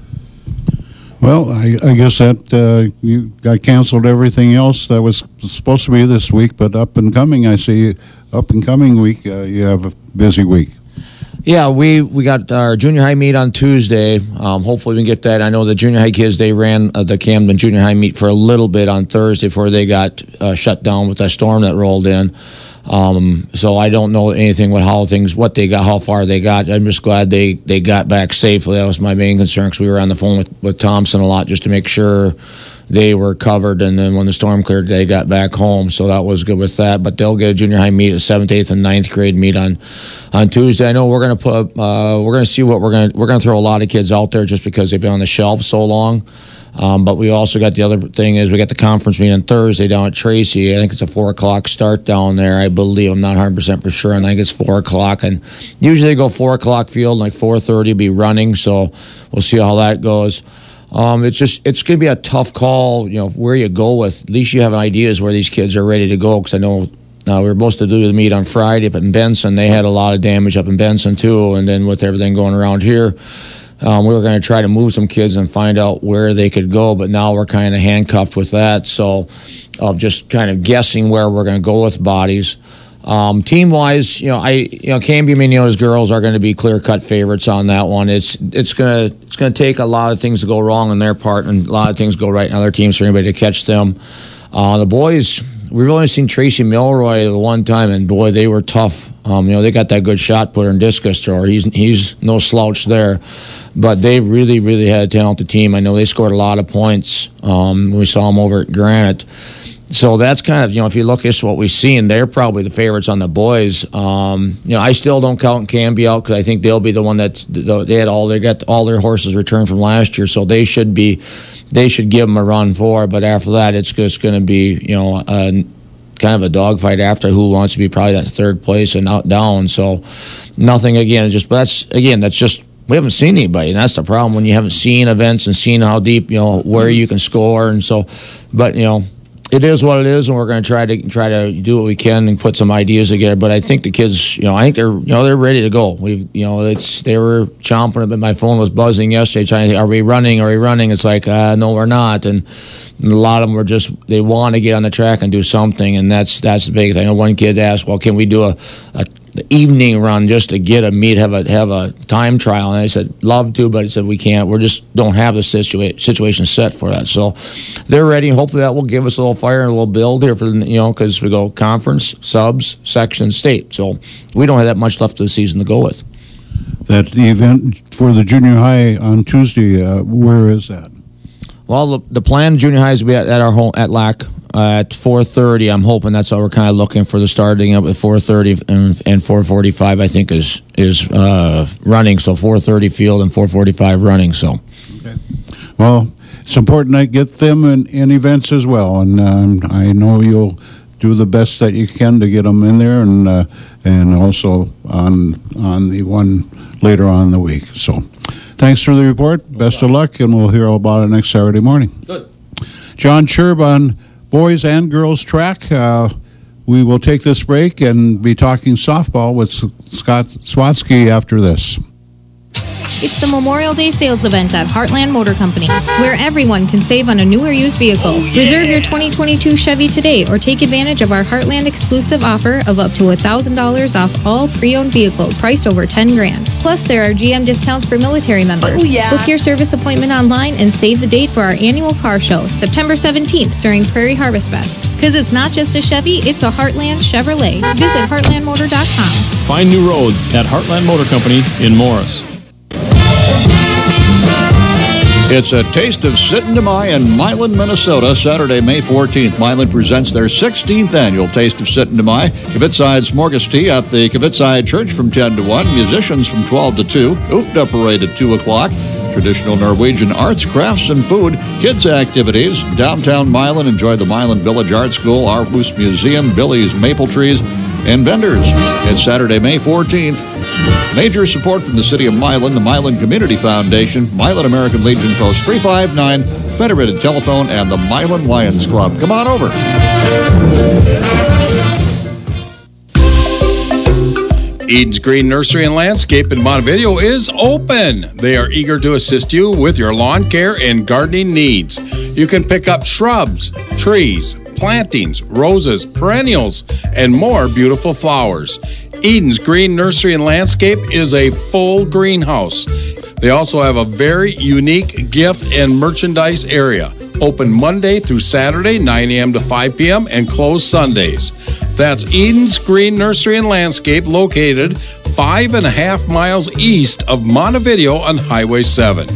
Well, I, I guess that uh, you got canceled everything else that was supposed to be this week, but up and coming, I see up and coming week, uh, you have a busy week. Yeah, we, we got our junior high meet on Tuesday. Um, hopefully we can get that. I know the junior high kids, they ran uh, the Camden junior high meet for a little bit on Thursday before they got uh, shut down with that storm that rolled in. Um, so I don't know anything with how things, what they got, how far they got. I'm just glad they, they got back safely. That was my main concern because we were on the phone with, with Thompson a lot just to make sure they were covered. And then when the storm cleared, they got back home. So that was good with that. But they'll get a junior high meet, a seventh, eighth, and ninth grade meet on on Tuesday. I know we're gonna put, uh, we're gonna see what we're gonna we're gonna throw a lot of kids out there just because they've been on the shelf so long. Um, but we also got the other thing is we got the conference meeting on Thursday down at Tracy. I think it's a four o'clock start down there. I believe I'm not one hundred percent for sure, and I think it's four o'clock. And usually they go four o'clock field, like four thirty be running. So we'll see how that goes. Um, it's just it's gonna be a tough call. You know where you go with. At least you have ideas where these kids are ready to go. Because I know uh, we were supposed to do the meet on Friday, but in Benson they had a lot of damage up in Benson too. And then with everything going around here. Um, we were going to try to move some kids and find out where they could go, but now we're kind of handcuffed with that. So, of just kind of guessing where we're going to go with bodies. Um, team-wise, you know, I you know, Canby Mignola's girls are going to be clear-cut favorites on that one. It's it's going to it's going to take a lot of things to go wrong on their part, and a lot of things go right in other teams for anybody to catch them. Uh, the boys, we've only seen Tracy Milroy the one time, and boy, they were tough. Um, you know, they got that good shot putter and discus thrower. He's he's no slouch there, but they really really had a talented team. I know they scored a lot of points. Um, we saw them over at Granite. So that's kind of, you know, if you look at what we've seen, they're probably the favorites on the boys. Um, you know, I still don't count Canby out because I think they'll be the one that they had all they got all their horses returned from last year, so they should be they should give them a run for. But after that, it's just going to be, you know, a, kind of a dogfight after who wants to be probably that third place and out down. So nothing again, just but that's again that's just. We haven't seen anybody, and that's the problem when you haven't seen events and seen how deep, you know, where you can score, and so. But you know, it is what it is, and we're going to try to try to do what we can and put some ideas together. But I think the kids, you know, I think they're, you know, they're ready to go. We've, you know, it's they were chomping a bit. My phone was buzzing yesterday, trying to think, are we running? Are we running? It's like, uh, no, we're not. And a lot of them were just they want to get on the track and do something, and that's that's the big thing. I know one kid asked, well, can we do a, a the evening run just to get a meet, have a have a time trial, and I said love to, but I said we can't. We just don't have the situa- situation set for that. So they're ready. Hopefully that will give us a little fire and a little build here for the, you know, because we go conference, subs, section, state. So we don't have that much left of the season to go with. That the event for the junior high on Tuesday, uh, where is that? Well, the, the plan junior high is to be at, at our home at L A C. Uh, at four thirty, I'm hoping that's how we're kind of looking for the starting up at four thirty and, and four forty-five. I think is is uh, running. So four thirty field and four forty-five running. So, okay. Well, it's important to get them in, in events as well, and um, I know you'll do the best that you can to get them in there, and uh, and also on on the one later on in the week. So, thanks for the report. Best of luck, and we'll hear all about it next Saturday morning. Good. John Sherb on boys and girls track. Uh, we will take this break and be talking softball with Scott Swatsky after this. It's the Memorial Day sales event at Heartland Motor Company, where everyone can save on a new or used vehicle. Oh, yeah. Reserve your twenty twenty-two Chevy today or take advantage of our Heartland exclusive offer of up to one thousand dollars off all pre-owned vehicles priced over ten grand. Plus, there are G M discounts for military members. Oh, yeah. Book your service appointment online and save the date for our annual car show, September seventeenth, during Prairie Harvest Fest. Because it's not just a Chevy, it's a Heartland Chevrolet. Visit heartland motor dot com. Find new roads at Heartland Motor Company in Morris. It's a taste of Sit-in-Demai in Milan, Minnesota, Saturday, May fourteenth. Milan presents their sixteenth annual Taste of Sit-in-Demai. Kvitzide Smorgas Tea at the Kvitzide Church from ten to one. Musicians from twelve to two. Ufta Parade at two o'clock. Traditional Norwegian arts, crafts, and food. Kids activities. Downtown Milan, enjoy the Milan Village Art School, Arhus Museum, Billy's Maple Trees, and vendors. It's Saturday, May fourteenth. Major support from the City of Milan, the Milan Community Foundation, Milan American Legion Post three five nine, Federated Telephone, and the Milan Lions Club. Come on over. Eden's Green Nursery and Landscape in Montevideo is open. They are eager to assist you with your lawn care and gardening needs. You can pick up shrubs, trees, plantings, roses, perennials, and more beautiful flowers. Eden's Green Nursery and Landscape is a full greenhouse. They also have a very unique gift and merchandise area. Open Monday through Saturday, nine a.m. to five p.m., and closed Sundays. That's Eden's Green Nursery and Landscape, located five and a half miles east of Montevideo on Highway seven.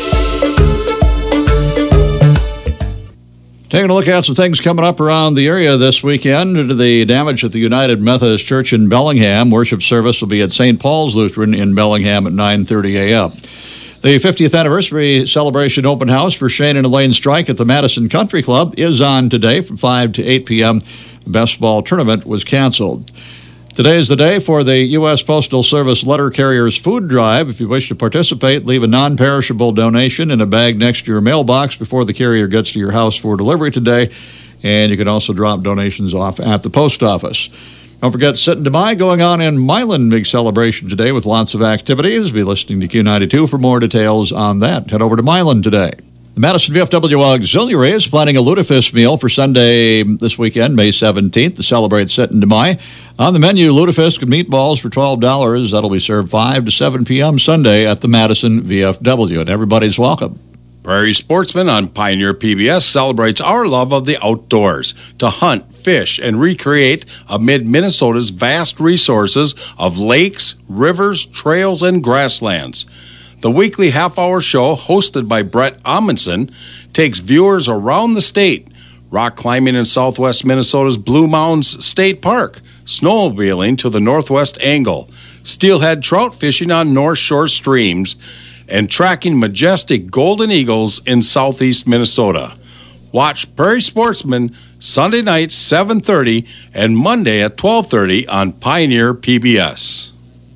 Taking a look at some things coming up around the area this weekend. Due to the damage at the United Methodist Church in Bellingham, worship service will be at Saint Paul's Lutheran in Bellingham at nine thirty a.m. The fiftieth anniversary celebration open house for Shane and Elaine Strike at the Madison Country Club is on today from five to eight p.m. The best ball tournament was canceled. Today is the day for the U S Postal Service Letter Carriers Food Drive. If you wish to participate, leave a non-perishable donation in a bag next to your mailbox before the carrier gets to your house for delivery today. And you can also drop donations off at the post office. Don't forget Sit-in-Demai going on in Milan. Big celebration today with lots of activities. Be listening to Q ninety-two for more details on that. Head over to Milan today. The Madison V F W Auxiliary is planning a lutefisk meal for Sunday this weekend, May seventeenth, to celebrate Sit-in-Demai. On the menu, lutefisk and meatballs for twelve dollars. That'll be served five to seven p.m. Sunday at the Madison V F W, and everybody's welcome. Prairie Sportsman on Pioneer P B S celebrates our love of the outdoors, to hunt, fish, and recreate amid Minnesota's vast resources of lakes, rivers, trails, and grasslands. The weekly half-hour show, hosted by Brett Amundsen, takes viewers around the state, rock climbing in southwest Minnesota's Blue Mountains State Park, snowmobiling to the Northwest Angle, steelhead trout fishing on North Shore streams, and tracking majestic golden eagles in southeast Minnesota. Watch Prairie Sportsman Sunday nights seven thirty and Monday at twelve thirty on Pioneer P B S.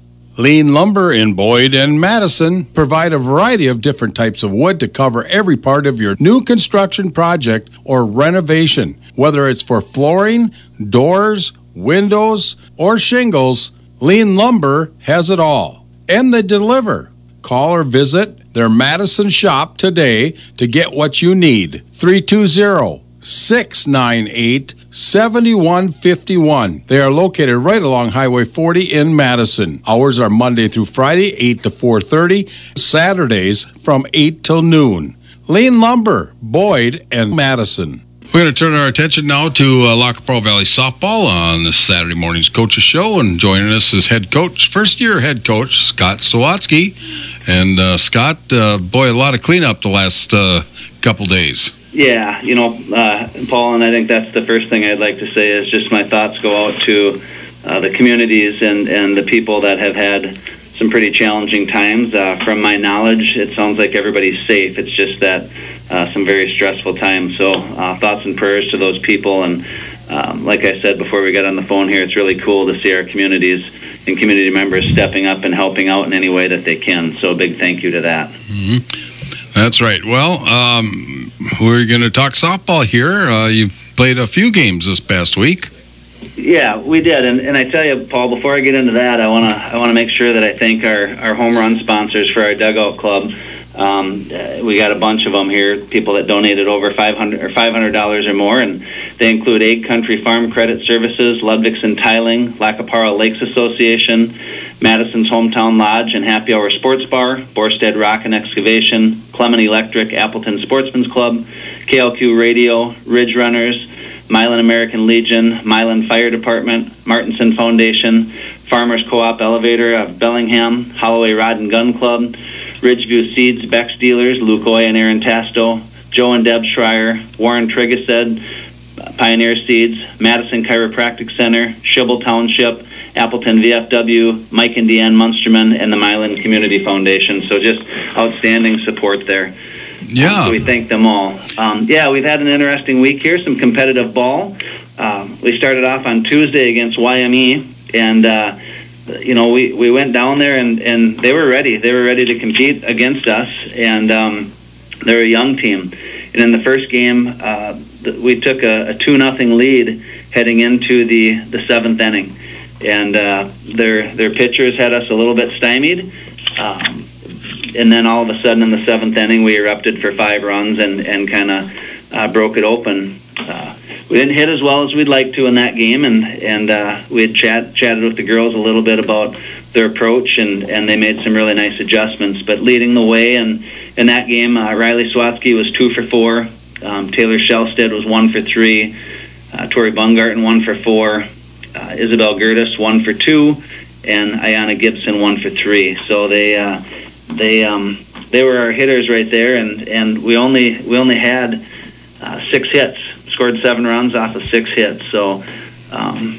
Lean Lumber in Boyd and Madison provide a variety of different types of wood to cover every part of your new construction project or renovation. Whether it's for flooring, doors, windows, or shingles, Lean Lumber has it all. And they deliver. Call or visit their Madison shop today to get what you need. three two zero, six nine eight, seven one five one. They are located right along Highway forty in Madison. Hours are Monday through Friday, eight to four thirty. Saturdays from eight till noon. Lean Lumber, Boyd, and Madison. We're going to turn our attention now to uh, Lac qui Parle Valley softball on this Saturday morning's Coaches Show. And joining us is head coach, first-year head coach, Scott Sawatsky. And uh, Scott, uh, boy, a lot of cleanup the last uh, couple days. Yeah, you know, uh, Paul, and I think that's the first thing I'd like to say is just my thoughts go out to uh, the communities and, and the people that have had some pretty challenging times. Uh, from my knowledge, it sounds like everybody's safe. It's just that uh, some very stressful times. So uh, thoughts and prayers to those people. And um, like I said before we got on the phone here, it's really cool to see our communities and community members stepping up and helping out in any way that they can. So a big thank you to that. Mm-hmm. That's right. Well, um, we're going to talk softball here. Uh, you've played a few games this past week. Yeah, we did, and, and I tell you, Paul, before I get into that, I want to I want to make sure that I thank our, our home run sponsors for our dugout club. Um, uh, we got a bunch of them here, people that donated over five hundred or five hundred dollars or more, and they include Egg Country Farm Credit Services, Ludvigsen Tiling, Lac qui Parle Lakes Association, Madison's Hometown Lodge and Happy Hour Sports Bar, Borstead Rock and Excavation, Clement Electric, Appleton Sportsman's Club, K L Q Radio, Ridge Runners, Milan American Legion, Milan Fire Department, Martinson Foundation, Farmers Co-op Elevator of Bellingham, Holloway Rod and Gun Club, Ridgeview Seeds, Beck's Dealers, Luke Oy and Aaron Tasto, Joe and Deb Schreier, Warren Trigased, Pioneer Seeds, Madison Chiropractic Center, Shibble Township, Appleton V F W, Mike and Deanne Munsterman, and the Milan Community Foundation. So just outstanding support there. Yeah. Um, so we thank them all. Um, yeah, we've had an interesting week here, some competitive ball. Um, we started off on Tuesday against Y M E, and, uh, you know, we, we went down there, and, and they were ready. They were ready to compete against us, and um, they're a young team. And in the first game, uh, we took a, a two nothing lead heading into the, the seventh inning. And uh, their their pitchers had us a little bit stymied. Um, and then all of a sudden in the seventh inning, we erupted for five runs and, and kind of uh, broke it open. Uh, we didn't hit as well as we'd like to in that game, and, and uh, we had chat, chatted with the girls a little bit about their approach, and, and they made some really nice adjustments. But leading the way in, in that game, uh, Riley Swatsky was two for four. Um, Taylor Shellstead was one for three. Uh, Tori Bungarten one for four. Uh, Isabel Gertis one for two, and Ayana Gibson one for three. So they uh, they um, they were our hitters right there, and, and we only we only had uh, six hits. Scored seven runs off of six hits. So um,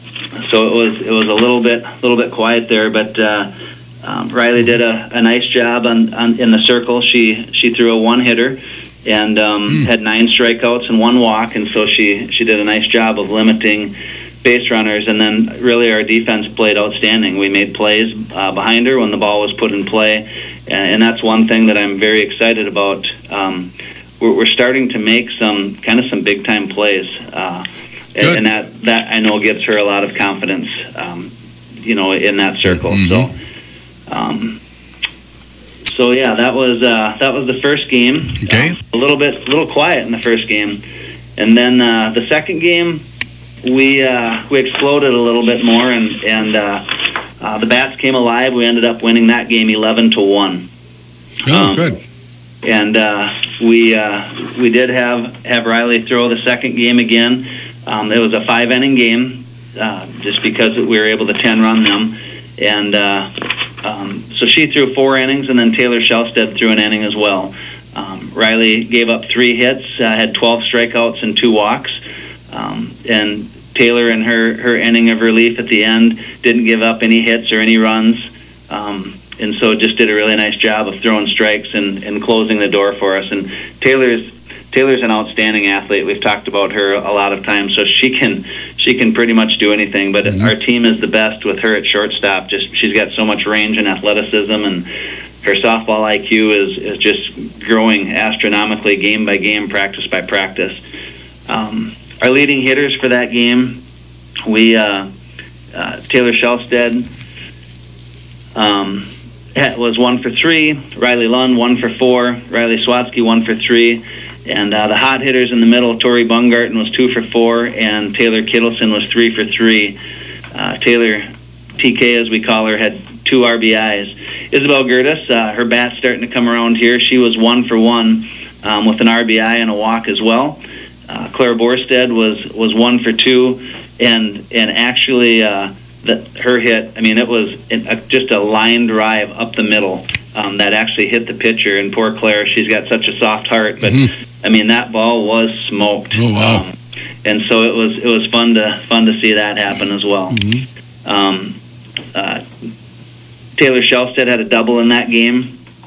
so it was it was a little bit a little bit quiet there, but uh, um, Riley did a, a nice job on, on in the circle. She she threw a one hitter and um, mm. had nine strikeouts and one walk, and so she she did a nice job of limiting base runners, and then really our defense played outstanding. We made plays uh, behind her when the ball was put in play, and, and that's one thing that I'm very excited about. Um, we're, we're starting to make some kind of some big time plays, uh, and, and that that I know gives her a lot of confidence, um, you know, in that circle. Mm-hmm. So, um, so yeah, that was uh, that was the first game. Okay, uh, a little bit, a little quiet in the first game, and then uh, the second game. We uh, we exploded a little bit more, and and uh, uh, the bats came alive. We ended up winning that game eleven to one. Oh, um, good. and uh, we uh, we did have have Riley throw the second game again. Um, it was a five inning game, uh, just because we were able to ten run them, and uh, um, so she threw four innings, and then Taylor Shelstead threw an inning as well. Um, Riley gave up three hits, uh, had twelve strikeouts and two walks, um, and Taylor in her, her inning of relief at the end didn't give up any hits or any runs, um, and so just did a really nice job of throwing strikes and, and closing the door for us. And Taylor's Taylor's an outstanding athlete. We've talked about her a lot of times, so she can she can pretty much do anything. But mm-hmm. our team is the best with her at shortstop. Just she's got so much range and athleticism, and her softball I Q is is just growing astronomically, game by game, practice by practice. Um, our leading hitters for that game, we uh, uh, Taylor Shelstead um, was one for three. Riley Lund one for four. Riley Swatsky one for three. And uh, the hot hitters in the middle, Tori Bungarten was two for four, and Taylor Kittleson was three for three. Uh, Taylor, T K as we call her, had two R B Is. Isabel Gertis, uh, her bat's starting to come around here. She was one for one um, with an R B I and a walk as well. Uh, Claire Borstead was, was one for two, and and actually uh, the, her hit, I mean, it was in a, just a line drive up the middle um, that actually hit the pitcher. And poor Claire, she's got such a soft heart, but mm-hmm. I mean, that ball was smoked. Oh, wow. Um, and so it was it was fun to fun to see that happen as well. Mm-hmm. Um, uh, Taylor Shelstead had a double in that game,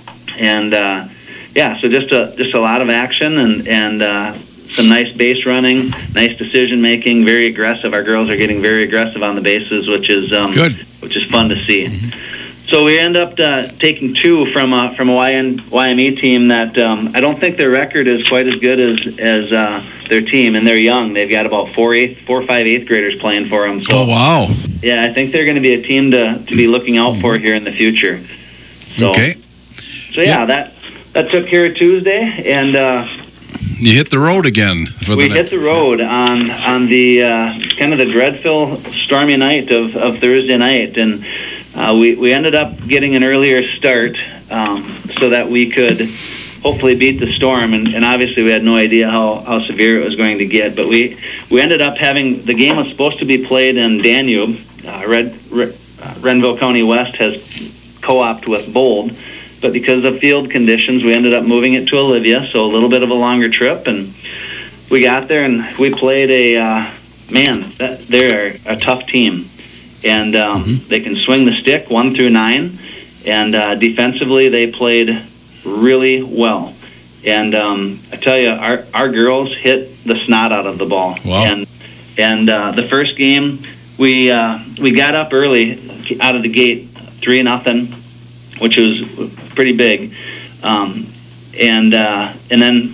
and uh, yeah, so just a just a lot of action and and uh, some nice base running, nice decision making, very aggressive. Our girls are getting very aggressive on the bases, which is um, good, which is fun to see. Mm-hmm. So we end up uh, taking two from a, from a Y M E team that um, I don't think their record is quite as good as as uh, their team, and they're young. They've got about four eighth, four or five eighth graders playing for them. So, oh wow! Yeah, I think they're going to be a team to, to be looking out for here in the future. So, okay. So yeah, yeah, that that took care of Tuesday, and uh, you hit the road again. For we the hit the road on on the uh, kind of the dreadful stormy night of, of Thursday night, and. Uh, we, we ended up getting an earlier start um, so that we could hopefully beat the storm. And, and obviously we had no idea how, how severe it was going to get. But we, we ended up having, the game was supposed to be played in Danube. Uh, Red, Red, uh, Renville County West has co-opted with Bold. But because of field conditions, we ended up moving it to Olivia, so a little bit of a longer trip. And we got there and we played a, uh, man, that, they're a tough team. And um, mm-hmm. they can swing the stick one through nine, and uh, defensively they played really well. And um, I tell you, our our girls hit the snot out of the ball. Wow. And and uh, the first game we uh, we got up early out of the gate, three nothing, which was pretty big. Um, and uh, and then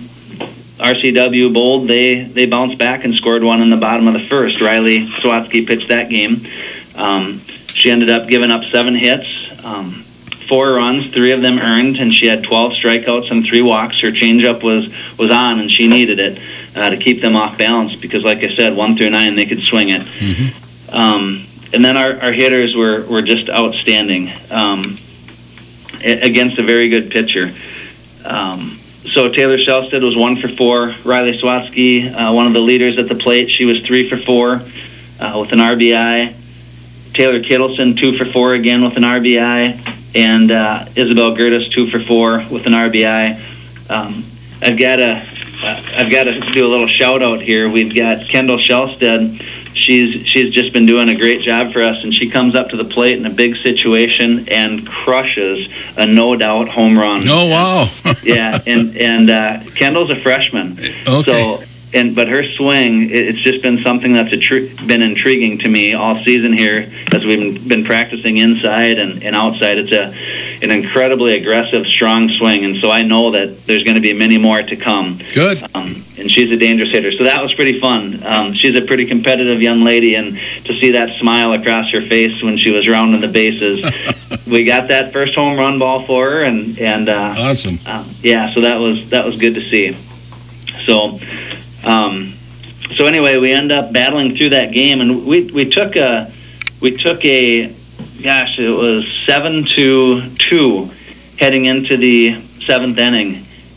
R C W Bold they they bounced back and scored one in the bottom of the first. Riley Swatsky pitched that game. Um, she ended up giving up seven hits, um, four runs, three of them earned, and she had twelve strikeouts and three walks. Her changeup was, was on, and she needed it uh, to keep them off balance because, like I said, one through nine, they could swing it. Mm-hmm. Um, and then our, our hitters were, were just outstanding um, against a very good pitcher. Um, so Taylor Shelstead was one for four. Riley Swatsky, uh, one of the leaders at the plate, she was three for four uh, with an R B I. Taylor Kittleson, two for four again with an R B I, and uh, Isabel Gertis, two for four with an R B I. Um, I've got to, uh, I've got to do a little shout out here. We've got Kendall Shelstead. She's she's just been doing a great job for us, and she comes up to the plate in a big situation and crushes a no doubt home run. Oh wow! Yeah, and and uh, Kendall's a freshman. Okay. So, And but her swing, it's just been something that's attri- been intriguing to me all season here as we've been practicing inside and, and outside. It's a an incredibly aggressive, strong swing, and so I know that there's going to be many more to come. Good. Um, and she's a dangerous hitter, so that was pretty fun. Um, she's a pretty competitive young lady, and to see that smile across her face when she was rounding the bases, we got that first home run ball for her, and and uh, awesome. Uh, yeah, so that was that was good to see. So. Um, so anyway, we end up battling through that game, and we we took a we took a gosh, it was seven to two heading into the seventh inning,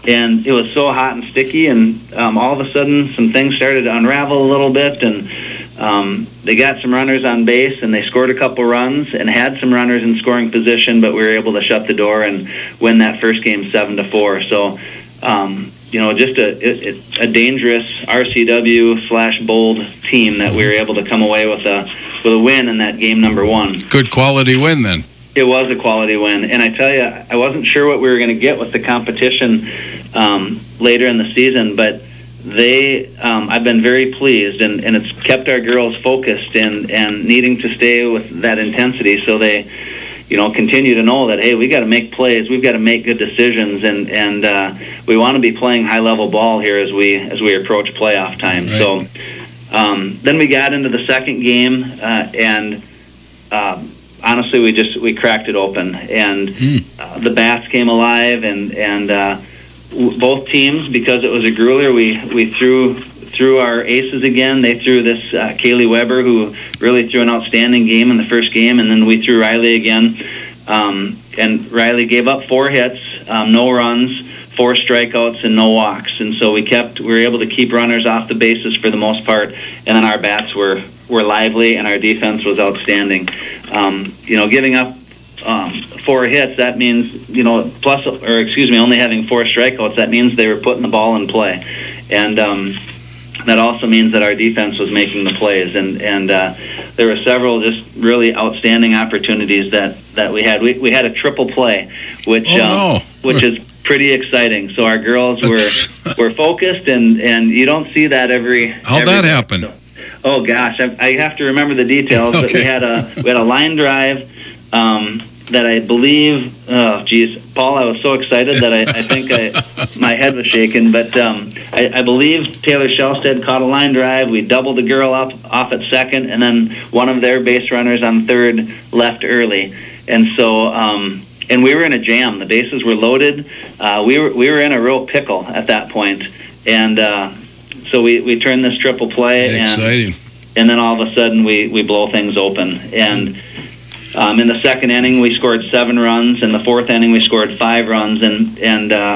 and it was so hot and sticky, and um, all of a sudden some things started to unravel a little bit, and um, they got some runners on base, and they scored a couple runs and had some runners in scoring position, but we were able to shut the door and win that first game seven to four. So, um, you know, just a it, a dangerous R C W slash bold team that we were able to come away with a with a win in that game number one. Good quality win then. It was a quality win, and I tell you, I wasn't sure what we were going to get with the competition um, later in the season, but they, um, I've been very pleased, and, and it's kept our girls focused and, and needing to stay with that intensity, so they, you know, continue to know that, hey, we got to make plays, we've got to make good decisions, and and uh, we want to be playing high level ball here as we as we approach playoff time. Right. So um, then we got into the second game, uh, and. Um, Honestly, we just we cracked it open, and uh, the bats came alive, and and uh, w- both teams, because it was a grueler, we we threw threw our aces again. They threw this uh, Kaylee Weber, who really threw an outstanding game in the first game, and then we threw Riley again, um, and Riley gave up four hits, um, no runs, four strikeouts, and no walks, and so we kept we were able to keep runners off the bases for the most part, and then our bats were. were lively, and our defense was outstanding. Um, you know, giving up um, four hits, that means, you know, plus, or excuse me, only having four strikeouts, that means they were putting the ball in play. And um, that also means that our defense was making the plays. And, and uh, there were several just really outstanding opportunities that, that we had. We, we had a triple play, which, oh, um, no. which is pretty exciting. So our girls were, were focused, and, and you don't see that every... How'd every that day. happen? So, Oh gosh, I, I have to remember the details. Okay. But we had a we had a line drive um, that I believe. Oh, geez, Paul, I was so excited that I, I think I my head was shaking. But um, I, I believe Taylor Shellstead caught a line drive. We doubled the girl up off at second, and then one of their base runners on third left early, and so. Um, and we were in a jam. The bases were loaded. Uh, we were we were in a real pickle at that point, and. Uh, So we, we turn this triple play, Exciting. and and then all of a sudden we, we blow things open. And um, in the second inning we scored seven runs. In the fourth inning we scored five runs, and and uh,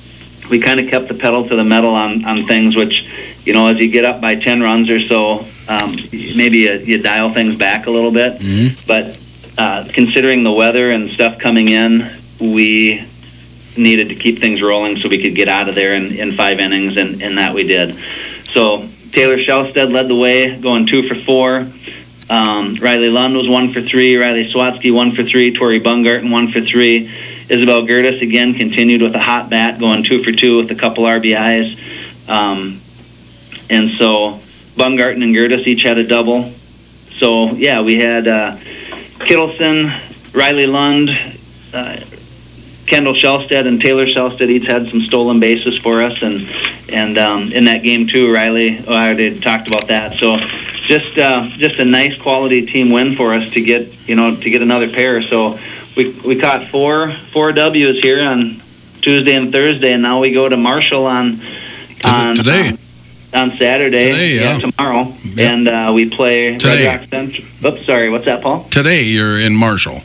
we kind of kept the pedal to the metal on, on things. Which, you know, as you get up by ten runs or so, um, maybe you, you dial things back a little bit. Mm-hmm. But uh, considering the weather and stuff coming in, we needed to keep things rolling so we could get out of there in, in five innings, and, and that we did. So Taylor Shellstead led the way, going two for four. Um, Riley Lund was one for three. Riley Swatsky one for three. Tori Bungarten one for three. Isabel Gertis again continued with a hot bat, going two for two with a couple R B Is. Um, and so Bungarten and Gertis each had a double. So yeah, we had uh, Kittleson, Riley Lund, uh, Kendall Shellstead and Taylor Shellstead each had some stolen bases for us, and and um, in that game too, Riley, oh, I already talked about that. So just uh, just a nice quality team win for us to get you know to get another pair. So we we caught four four W's here on Tuesday and Thursday, and now we go to Marshall on on today. Uh, on Saturday, Today, yeah. yeah, tomorrow, Yeah. and uh, we play Today. Red Rock Central. Oops, sorry, what's that, Paul? Today you're in Marshall.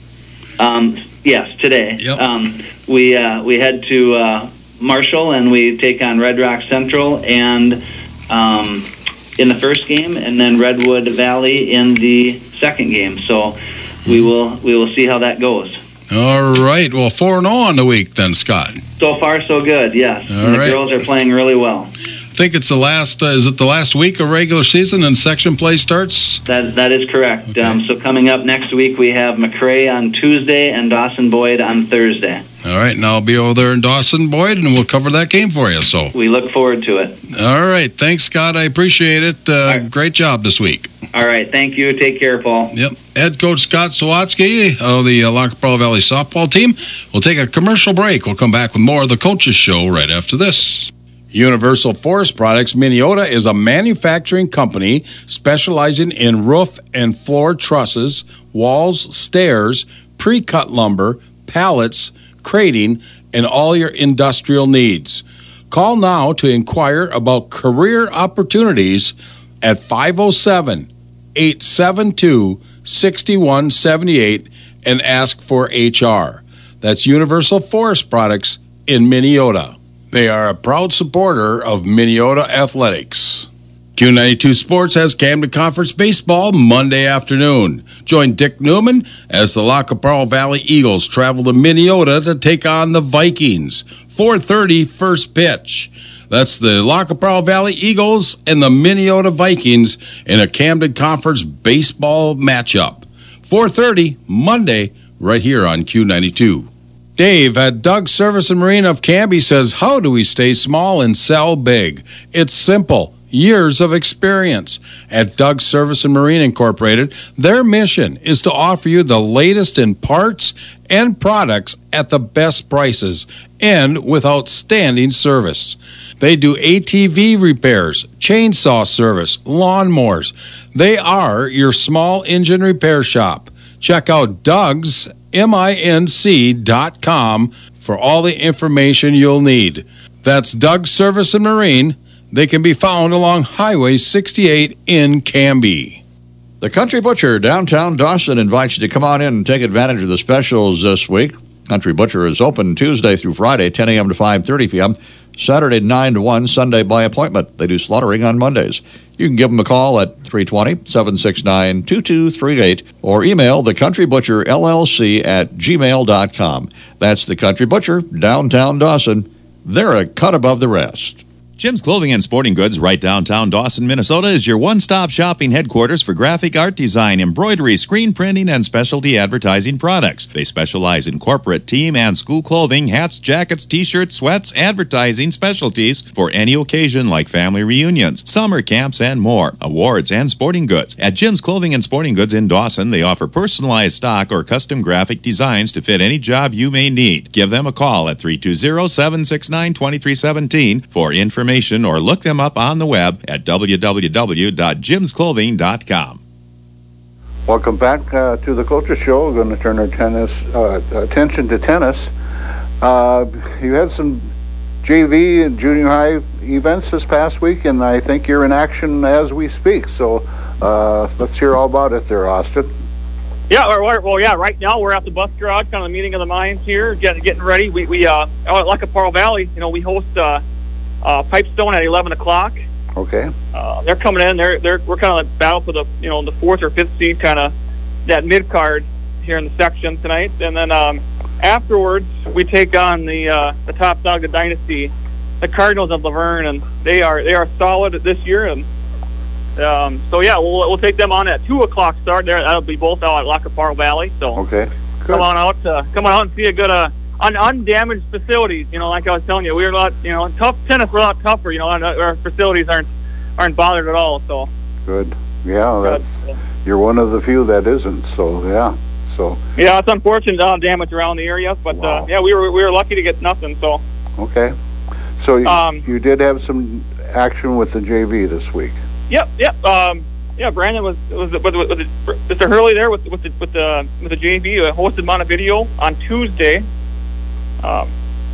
Um, yes, today. Yep. Um, we uh, we head to uh, Marshall, and we take on Red Rock Central and um, in the first game, and then Redwood Valley in the second game. So we will we will see how that goes. All right. Well, four and zero on the week then, Scott. So far, so good. Yes, All and the right. girls are playing really well. I think it's the last. Uh, is it the last week of regular season and section play starts? That that is correct. Um, so coming up next week, we have McRae on Tuesday and Dawson Boyd on Thursday. All right, and I'll be over there in Dawson, Boyd, and we'll cover that game for you. So, We look forward to it. all right, thanks, Scott. I appreciate it. Uh, Great job this week. All right, thank you. Take care, Paul. Yep. Head coach Scott Sawatsky of the uh, Lackapaula Valley softball team. We'll take a commercial break. We'll come back with more of the Coaches Show right after this. Universal Forest Products Minneota is a manufacturing company specializing in roof and floor trusses, walls, stairs, pre-cut lumber, pallets, crating, and all your industrial needs. Call now to inquire about career opportunities at five oh seven, eight seven two, six one seven eight and ask for H R. That's Universal Forest Products in Minneota. They are a proud supporter of Minneota Athletics. Q ninety-two Sports has Camden Conference Baseball Monday afternoon. Join Dick Newman as the Lacaparo Valley Eagles travel to Minneota to take on the Vikings. four thirty first pitch. That's the Lacaparo Valley Eagles and the Minneota Vikings in a Camden Conference baseball matchup. four thirty Monday right here on Q ninety-two. Dave at Doug's Service and Marine of Canby says, how do we stay small and sell big? It's simple. Years of experience. At Doug's Service and Marine Incorporated, their mission is to offer you the latest in parts and products at the best prices and with outstanding service. They do A T V repairs, chainsaw service, lawnmowers. They are your small engine repair shop. Check out Doug's M I N C dot com for all the information you'll need. That's Doug's Service and Marine. They can be found along Highway sixty-eight in Canby. The Country Butcher, downtown Dawson, invites you to come on in and take advantage of the specials this week. Country Butcher is open Tuesday through Friday, ten a.m. to five thirty p.m., Saturday nine to one, Sunday by appointment. They do slaughtering on Mondays. You can give them a call at three two zero, seven six nine, two two three eight or email the Country Butcher L L C at gmail dot com. That's the Country Butcher, downtown Dawson. They're a cut above the rest. Jim's Clothing and Sporting Goods, right downtown Dawson, Minnesota, is your one-stop shopping headquarters for graphic art design, embroidery, screen printing, and specialty advertising products. They specialize in corporate, team, and school clothing, hats, jackets, t-shirts, sweats, advertising specialties for any occasion like family reunions, summer camps, and more. Awards and sporting goods. At Jim's Clothing and Sporting Goods in Dawson, they offer personalized stock or custom graphic designs to fit any job you may need. Give them a call at three two zero, seven six nine, two three one seven for information. Or look them up on the web at w w w dot jims clothing dot com. Welcome back uh, to the Culture Show. We're going to turn our tennis uh, attention to tennis. Uh, you had some J V and junior high events this past week, and I think you're in action as we speak. So uh, let's hear all about it there, Austin. Yeah, well, well, yeah. Right now we're at the bus garage, kind of a meeting of the minds here, getting getting ready. We we uh, out at Lacaparo Valley, you know, we host. Uh, Uh, Pipestone at eleven o'clock. Okay. Uh, they're coming in. They're they're we're kind of like battle for the you know the fourth or fifth seed, kind of that mid card here in the section tonight. And then um, afterwards we take on the uh, the top dog of the dynasty, the Cardinals of Laverne, and they are they are solid this year. And um, so yeah, we'll we'll take them on at two o'clock start. There that'll be both out at Lacaparo Valley. So okay. Good. Come on out. Uh, come on out and see a good. Uh, On undamaged facilities, you know, like I was telling you, we're a lot, you know, tough tennis. We're a lot tougher, you know. Our facilities aren't aren't bothered at all. So good, yeah. That's you're one of the few that isn't. So yeah, so yeah, it's unfortunate uh, damage around the area, but wow. uh, yeah, we were we were lucky to get nothing. So okay, so you, um, you did have some action with the J V this week. Yep, yep. Um, yeah, Brandon was was with, with, with Mister Hurley there with with the with the with the J V uh, hosted Montevideo on Tuesday. Um,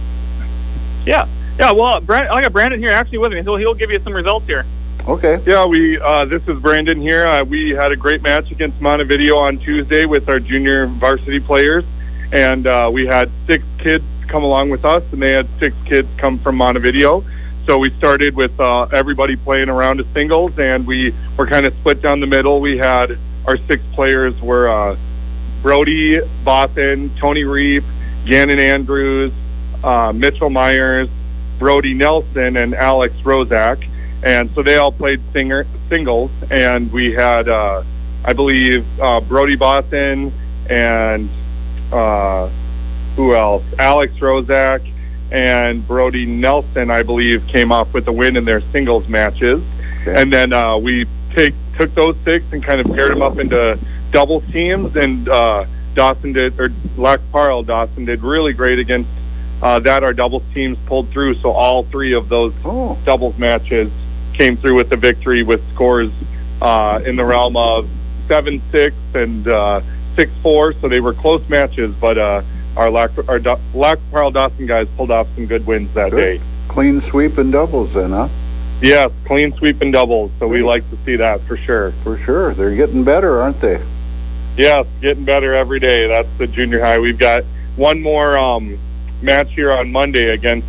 yeah, yeah. Well, Brandon, I got Brandon here actually with me, so he'll give you some results here. Okay. Yeah, we. Uh, this is Brandon here. Uh, we had a great match against Montevideo on Tuesday with our junior varsity players, and uh, we had six kids come along with us, and they had six kids come from Montevideo. So we started with uh, everybody playing around a singles, and we were kind of split down the middle. We had our six players were uh, Brody Bothan, Tony Reep, Gannon Andrews, uh, Mitchell Myers, Brody Nelson, and Alex Rozak. And so they all played singer, singles. And we had, uh, I believe, uh, Brody Boston and uh, who else? Alex Rozak and Brody Nelson, I believe, came off with a win in their singles matches. Okay. And then uh, we take, took those six and kind of paired them up into doubles teams. And uh, Dawson did, or Lacaparo Dawson did really great against uh, that. Our doubles teams pulled through, so all three of those oh. doubles matches came through with the victory with scores uh, in the realm of seven six and uh, six four, so they were close matches, but uh, our Lac- our Do- Lacaparo Dawson guys pulled off some good wins that good. day. Clean sweep and doubles then, huh? Yes, clean sweep and doubles, so we like to see that for sure. For sure. They're getting better, aren't they? Yes, getting better every day. That's the junior high. We've got one more um, match here on Monday against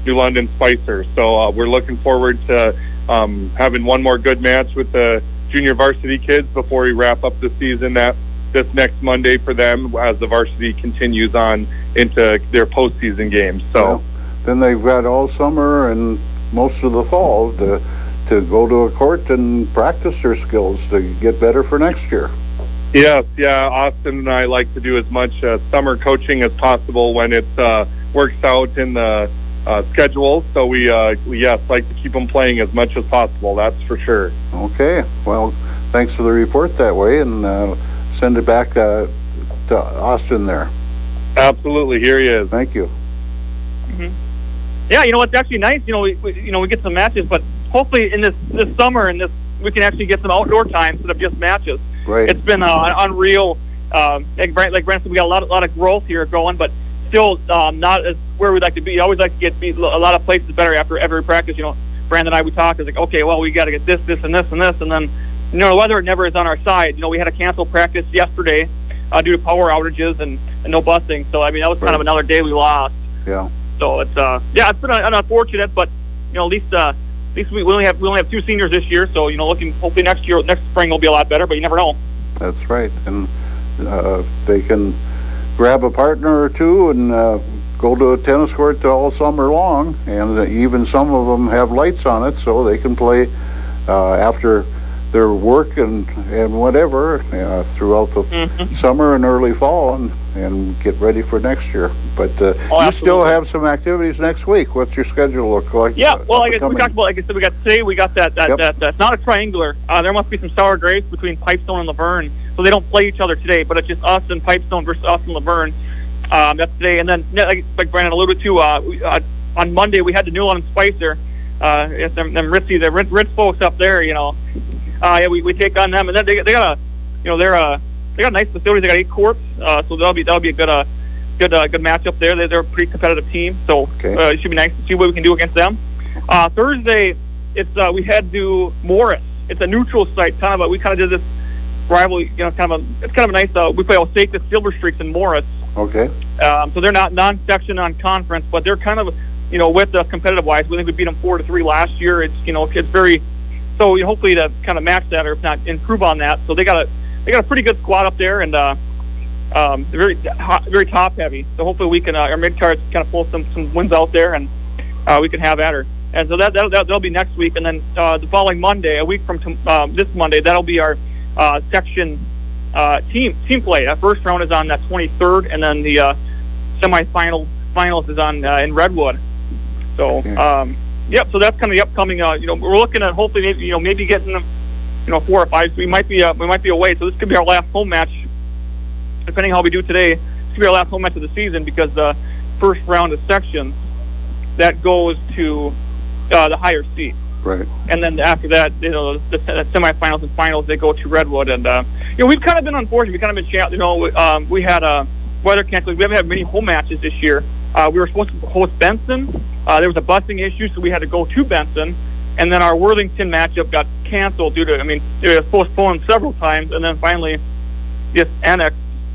New London Spicer. So uh, we're looking forward to um, having one more good match with the junior varsity kids before we wrap up the season that this next Monday for them as the varsity continues on into their postseason games. So well, then they've got all summer and most of the fall to to go to a court and practice their skills to get better for next year. Yes, yeah. Austin and I like to do as much uh, summer coaching as possible when it uh, works out in the uh, schedule. So we, uh, we, yes, like to keep them playing as much as possible. That's for sure. Okay. Well, thanks for the report that way, and uh, send it back uh, to Austin there. Absolutely. Here he is. Thank you. Mm-hmm. Yeah, you know, it's actually nice. You know, we, we you know we get some matches, but hopefully in this this summer and this we can actually get some outdoor time instead of just matches. Right. It's been uh, unreal. Um, like Brent, like Brent said, we got a lot, a lot of growth here going, but still um, not as where we'd like to be. You always like to get be a lot of places better after every practice. You know, Brandon and I we talk. It's like, okay, well, we got to get this, this, and this, and this, and then you know the weather never is on our side. You know, we had to cancel practice yesterday uh, due to power outages and, and no busing. So I mean, that was kind right. of another day we lost. Yeah. So it's uh yeah, it's been un- unfortunate, but you know at least uh, at least we only have we only have two seniors this year. So you know, looking hopefully next year next spring will be a lot better, but you never know. That's right, and uh, they can grab a partner or two and uh, go to a tennis court all summer long, and uh, even some of them have lights on it, so they can play uh, after their work and and whatever uh, throughout the mm-hmm. summer and early fall, and, and get ready for next year. But uh, oh, you still have some activities next week. What's your schedule look like? Yeah, uh, well, like we coming? talked about, like I said, we got today. We got that that, Yep. that, that it's not a triangular. Uh, there must be some sour grapes between Pipestone and Laverne, so they don't play each other today. But it's just us and Pipestone versus us and Laverne. Um, that's today, and then like, like Brandon alluded to, uh, we, uh, on Monday we had the New London Spicer. Uh, it's them, them Ritzy, the Ritz, Ritz folks up there, you know. Uh, yeah, we, we take on them, and then they they got a, you know, they're uh they got nice facilities. They got eight courts, uh, so that'll be that'll be a good uh good uh, good matchup there. They're, they're a pretty competitive team, so okay. uh, it should be nice to see what we can do against them. Uh, Thursday, it's uh, we had to do Morris. It's a neutral site, kind of. A, we kind of did this rivalry, you know, kind of a it's kind of a nice. Uh, we play Osaka Silver Streaks in Morris. Okay. Um, so they're not non-section on conference, but they're kind of, you know, with us competitive wise. We think we beat them four to three last year. It's you know it's very. So you know, hopefully to kind of match that, or if not improve on that. So they got a they got a pretty good squad up there, and uh, um, they're very hot, very top heavy. So hopefully we can uh, our mid cards kind of pull some some wins out there, and uh, we can have at her. And so that that'll, that'll be next week, and then uh, the following Monday, a week from t- um, this Monday, that'll be our uh, section uh, team team play. That first round is on that twenty-third, and then the uh, semifinal finals is on uh, in Redwood. So. Um, Yep. So that's kind of the upcoming. Uh, you know, we're looking at hopefully, maybe, you know, maybe getting, you know, four or five. So we might be, uh, we might be away. So this could be our last home match, depending how we do today. This could be our last home match of the season because the first round of sections that goes to uh, the higher seed. Right. And then after that, you know, the, the semifinals and finals they go to Redwood. And uh, you know, we've kind of been unfortunate. We've kind of been, cha- you know, um, we had a weather cancellation. We haven't had many home matches this year. Uh, we were supposed to host Benson. Uh, there was a busing issue, so we had to go to Benson. And then our Worthington matchup got canceled due to, I mean, it was postponed several times, and then finally just annexed.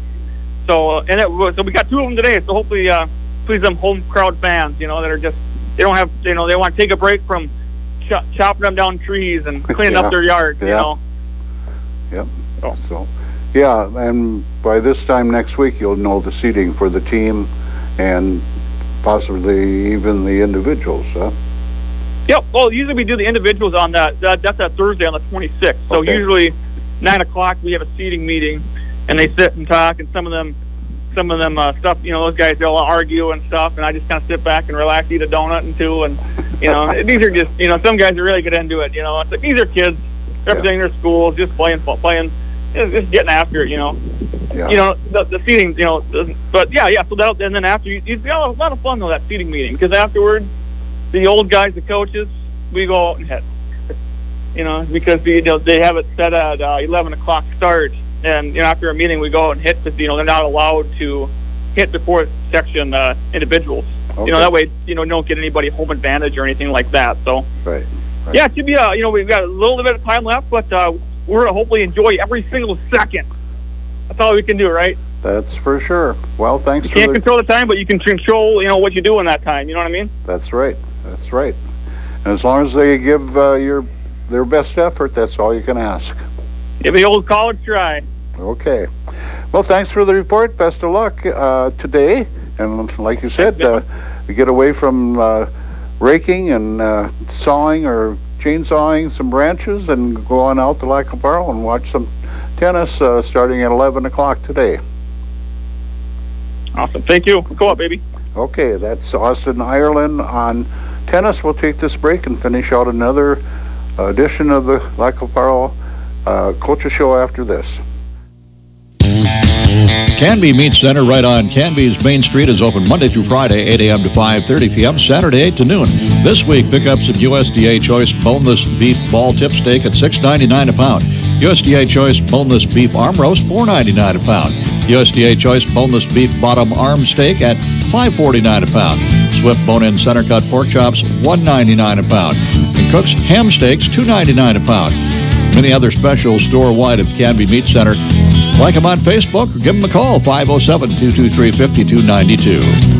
So, uh, and it was, so we got two of them today. So hopefully, uh, please them home crowd fans, you know, that are just they don't have, you know, they want to take a break from ch- chopping them down trees and cleaning yeah. up their yard, yeah. you know. Yep. Oh. So, yeah, and by this time next week, you'll know the seating for the team and possibly even the individuals, huh? Yep. Well, usually we do the individuals on that. that that's that Thursday on the twenty-sixth. So okay. usually nine o'clock we have a seating meeting, and they sit and talk. And some of them, some of them uh, stuff. You know, those guys they'll argue and stuff, and I just kind of sit back and relax, eat a donut and two, and you know, these are just you know some guys are really get into it. You know, it's like these are kids representing yeah. their schools, just playing, playing, just getting after it. You know. Yeah. You know, the, the seating, you know, but yeah, yeah. So that, and then after, you, it's got a lot of fun though, that seating meeting, because afterwards, the old guys, the coaches, we go out and hit. You know, because we, you know, they have it set at uh, eleven o'clock start, and you know, after a meeting, we go out and hit because you know they're not allowed to hit before section uh, individuals. Okay. You know, that way, you know, you don't get anybody home advantage or anything like that. So, right. right. Yeah, it should be. Uh, you know, we've got a little bit of time left, but uh, we're gonna hopefully enjoy every single second. That's all we can do, right? That's for sure. Well, thanks You for can't the... control the time, but you can control, you know, what you do in that time. You know what I mean? That's right. That's right. And as long as they give uh, your their best effort, that's all you can ask. Give the old college try. Okay. Well, thanks for the report. Best of luck uh, today. And like you said, uh, get away from uh, raking and uh, sawing or chainsawing some branches and go on out to Lac qui Parle and watch some tennis uh, starting at eleven o'clock today. Awesome. Thank you. Go up, baby. Okay, that's Austin Ireland on tennis. We'll take this break and finish out another edition of the Lac qui Parle uh, Culture Show after this. Canby Meat Center right on Canby's Main Street is open Monday through Friday, eight a.m. to five thirty p.m., Saturday, eight to noon. This week, pick up some U S D A Choice boneless beef ball tip steak at six ninety-nine a pound. U S D A Choice boneless beef arm roast, four ninety-nine a pound. U S D A Choice boneless beef bottom arm steak at five forty-nine a pound. Swift bone-in center cut pork chops, one ninety-nine a pound. And Cook's ham steaks, two ninety-nine a pound. Many other specials store-wide at the Canby Meat Center. Like them on Facebook or give them a call, five oh seven, two two three, five two nine two.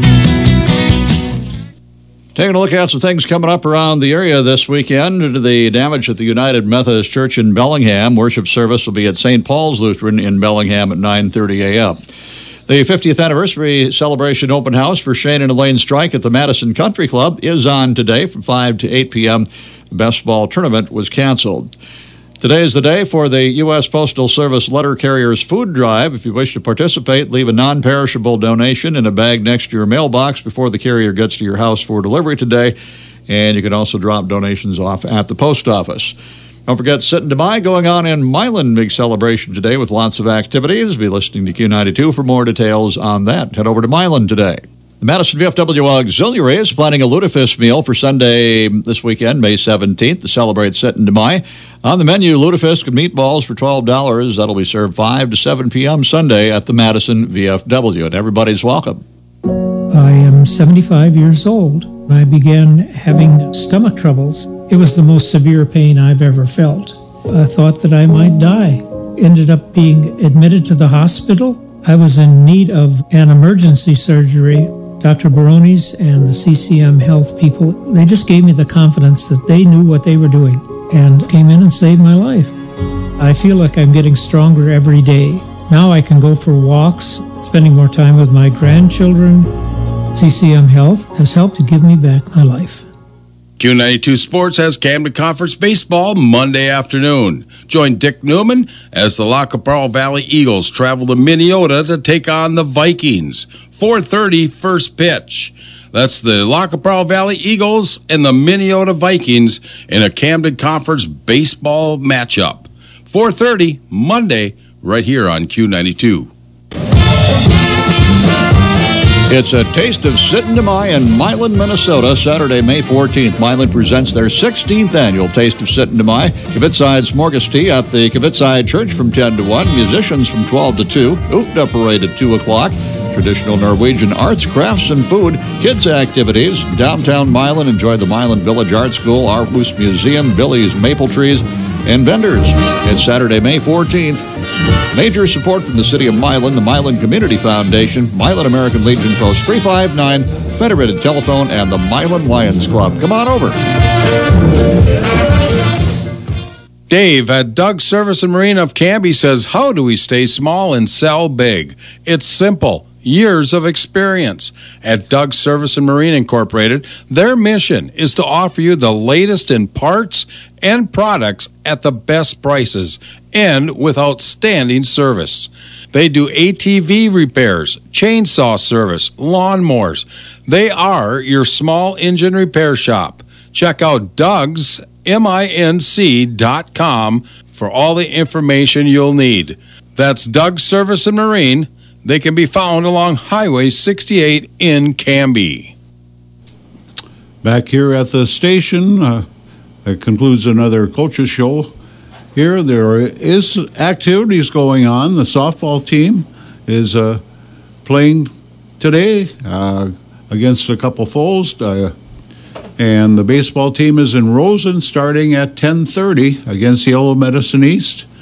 Taking a look at some things coming up around the area this weekend due to the damage at the United Methodist Church in Bellingham. Worship service will be at Saint Paul's Lutheran in Bellingham at nine thirty a.m. The fiftieth anniversary celebration open house for Shane and Elaine Strike at the Madison Country Club is on today from five to eight p.m. The best ball tournament was canceled. Today is the day for the U S Postal Service Letter Carriers Food Drive. If you wish to participate, leave a non-perishable donation in a bag next to your mailbox before the carrier gets to your house for delivery today. And you can also drop donations off at the post office. Don't forget Sitting to Buy going on in Milan. Big celebration today with lots of activities. Be listening to Q ninety-two for more details on that. Head over to Milan today. The Madison V F W Auxiliary is planning a lutefisk meal for Sunday this weekend, May seventeenth, to celebrate Sitting to Buy. On the menu, lutefisk and meatballs for twelve dollars. That'll be served five to seven p.m. Sunday at the Madison V F W, and everybody's welcome. I am seventy-five years old. I began having stomach troubles. It was the most severe pain I've ever felt. I thought that I might die. Ended up being admitted to the hospital. I was in need of an emergency surgery. Doctor Barones and the C C M Health people, they just gave me the confidence that they knew what they were doing and came in and saved my life. I feel like I'm getting stronger every day. Now I can go for walks, spending more time with my grandchildren. C C M Health has helped to give me back my life. Q ninety-two Sports has Camden Conference Baseball Monday afternoon. Join Dick Newman as the Lac qui Parle Valley Eagles travel to Minnesota to take on the Vikings. four thirty first pitch. That's the Lac qui Parle Valley Eagles and the Minnesota Vikings in a Camden Conference baseball matchup. four thirty Monday right here on Q ninety-two. It's a taste of Sitting to Buy in Milan, Minnesota, Saturday, May fourteenth. Milan presents their sixteenth annual Taste of Sitting to Buy. Kavitside Smorgas Tea at the Kavitside Church from ten to one. Musicians from twelve to two. Oofda Parade at two o'clock. Traditional Norwegian arts, crafts, and food. Kids activities. Downtown Milan. Enjoy the Milan Village Art School, Arhus Museum, Billy's Maple Trees, and vendors. It's Saturday, May fourteenth. Major support from the City of Milan, the Milan Community Foundation, Milan American Legion Post three five nine, Federated Telephone, and the Milan Lions Club. Come on over. Dave at Doug's Service and Marine of Canby says, how do we stay small and sell big? It's simple. Years of experience. At Doug's Service and Marine Incorporated, their mission is to offer you the latest in parts and products at the best prices and with outstanding service. They do A T V repairs, chainsaw service, lawnmowers. They are your small engine repair shop. Check out Doug's M I N C dot com for all the information you'll need. That's Doug's Service and Marine. They can be found along Highway sixty-eight in Canby. Back here at the station, uh, it concludes another culture show. Here there is activities going on. The softball team is uh, playing today uh, against a couple foes. Uh, and the baseball team is in Rosen starting at ten thirty against Yellow Medicine East.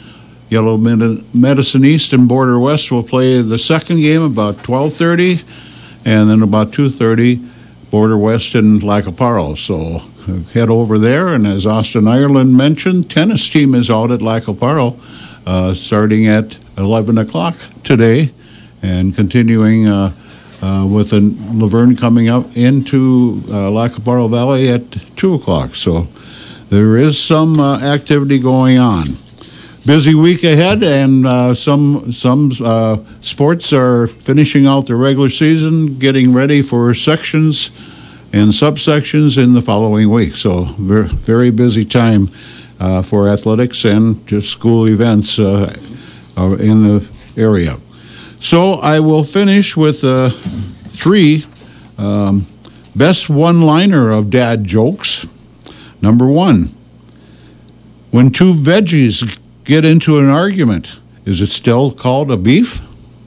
Yellow Medicine East and Border West will play the second game about twelve thirty, and then about two thirty, Border West and Lacaparo. So head over there, and as Austin Ireland mentioned, tennis team is out at Lacaparo uh, starting at eleven o'clock today and continuing uh, uh, with a Laverne coming up into uh, Lacaparo Valley at two o'clock. So there is some uh, activity going on. Busy week ahead, and uh, some some uh, sports are finishing out the regular season, getting ready for sections and subsections in the following week. So very, very busy time uh, for athletics and just school events uh, in the area. So I will finish with uh, three um, best one-liner of dad jokes. Number one, when two veggies get into an argument, is it still called a beef?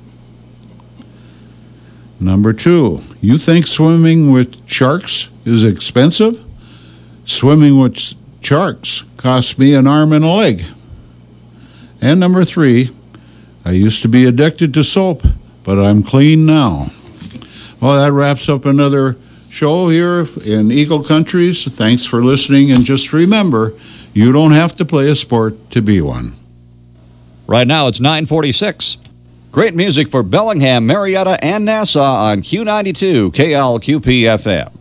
Number two, you think swimming with sharks is expensive? Swimming with sharks cost me an arm and a leg. And number three, I used to be addicted to soap, but I'm clean now. Well, that wraps up another show here in Eagle Countries. Thanks for listening, and just remember, you don't have to play a sport to be one. Right now it's nine forty-six. Great music for Bellingham, Marietta, and Nassau on Q ninety-two K L Q P F M.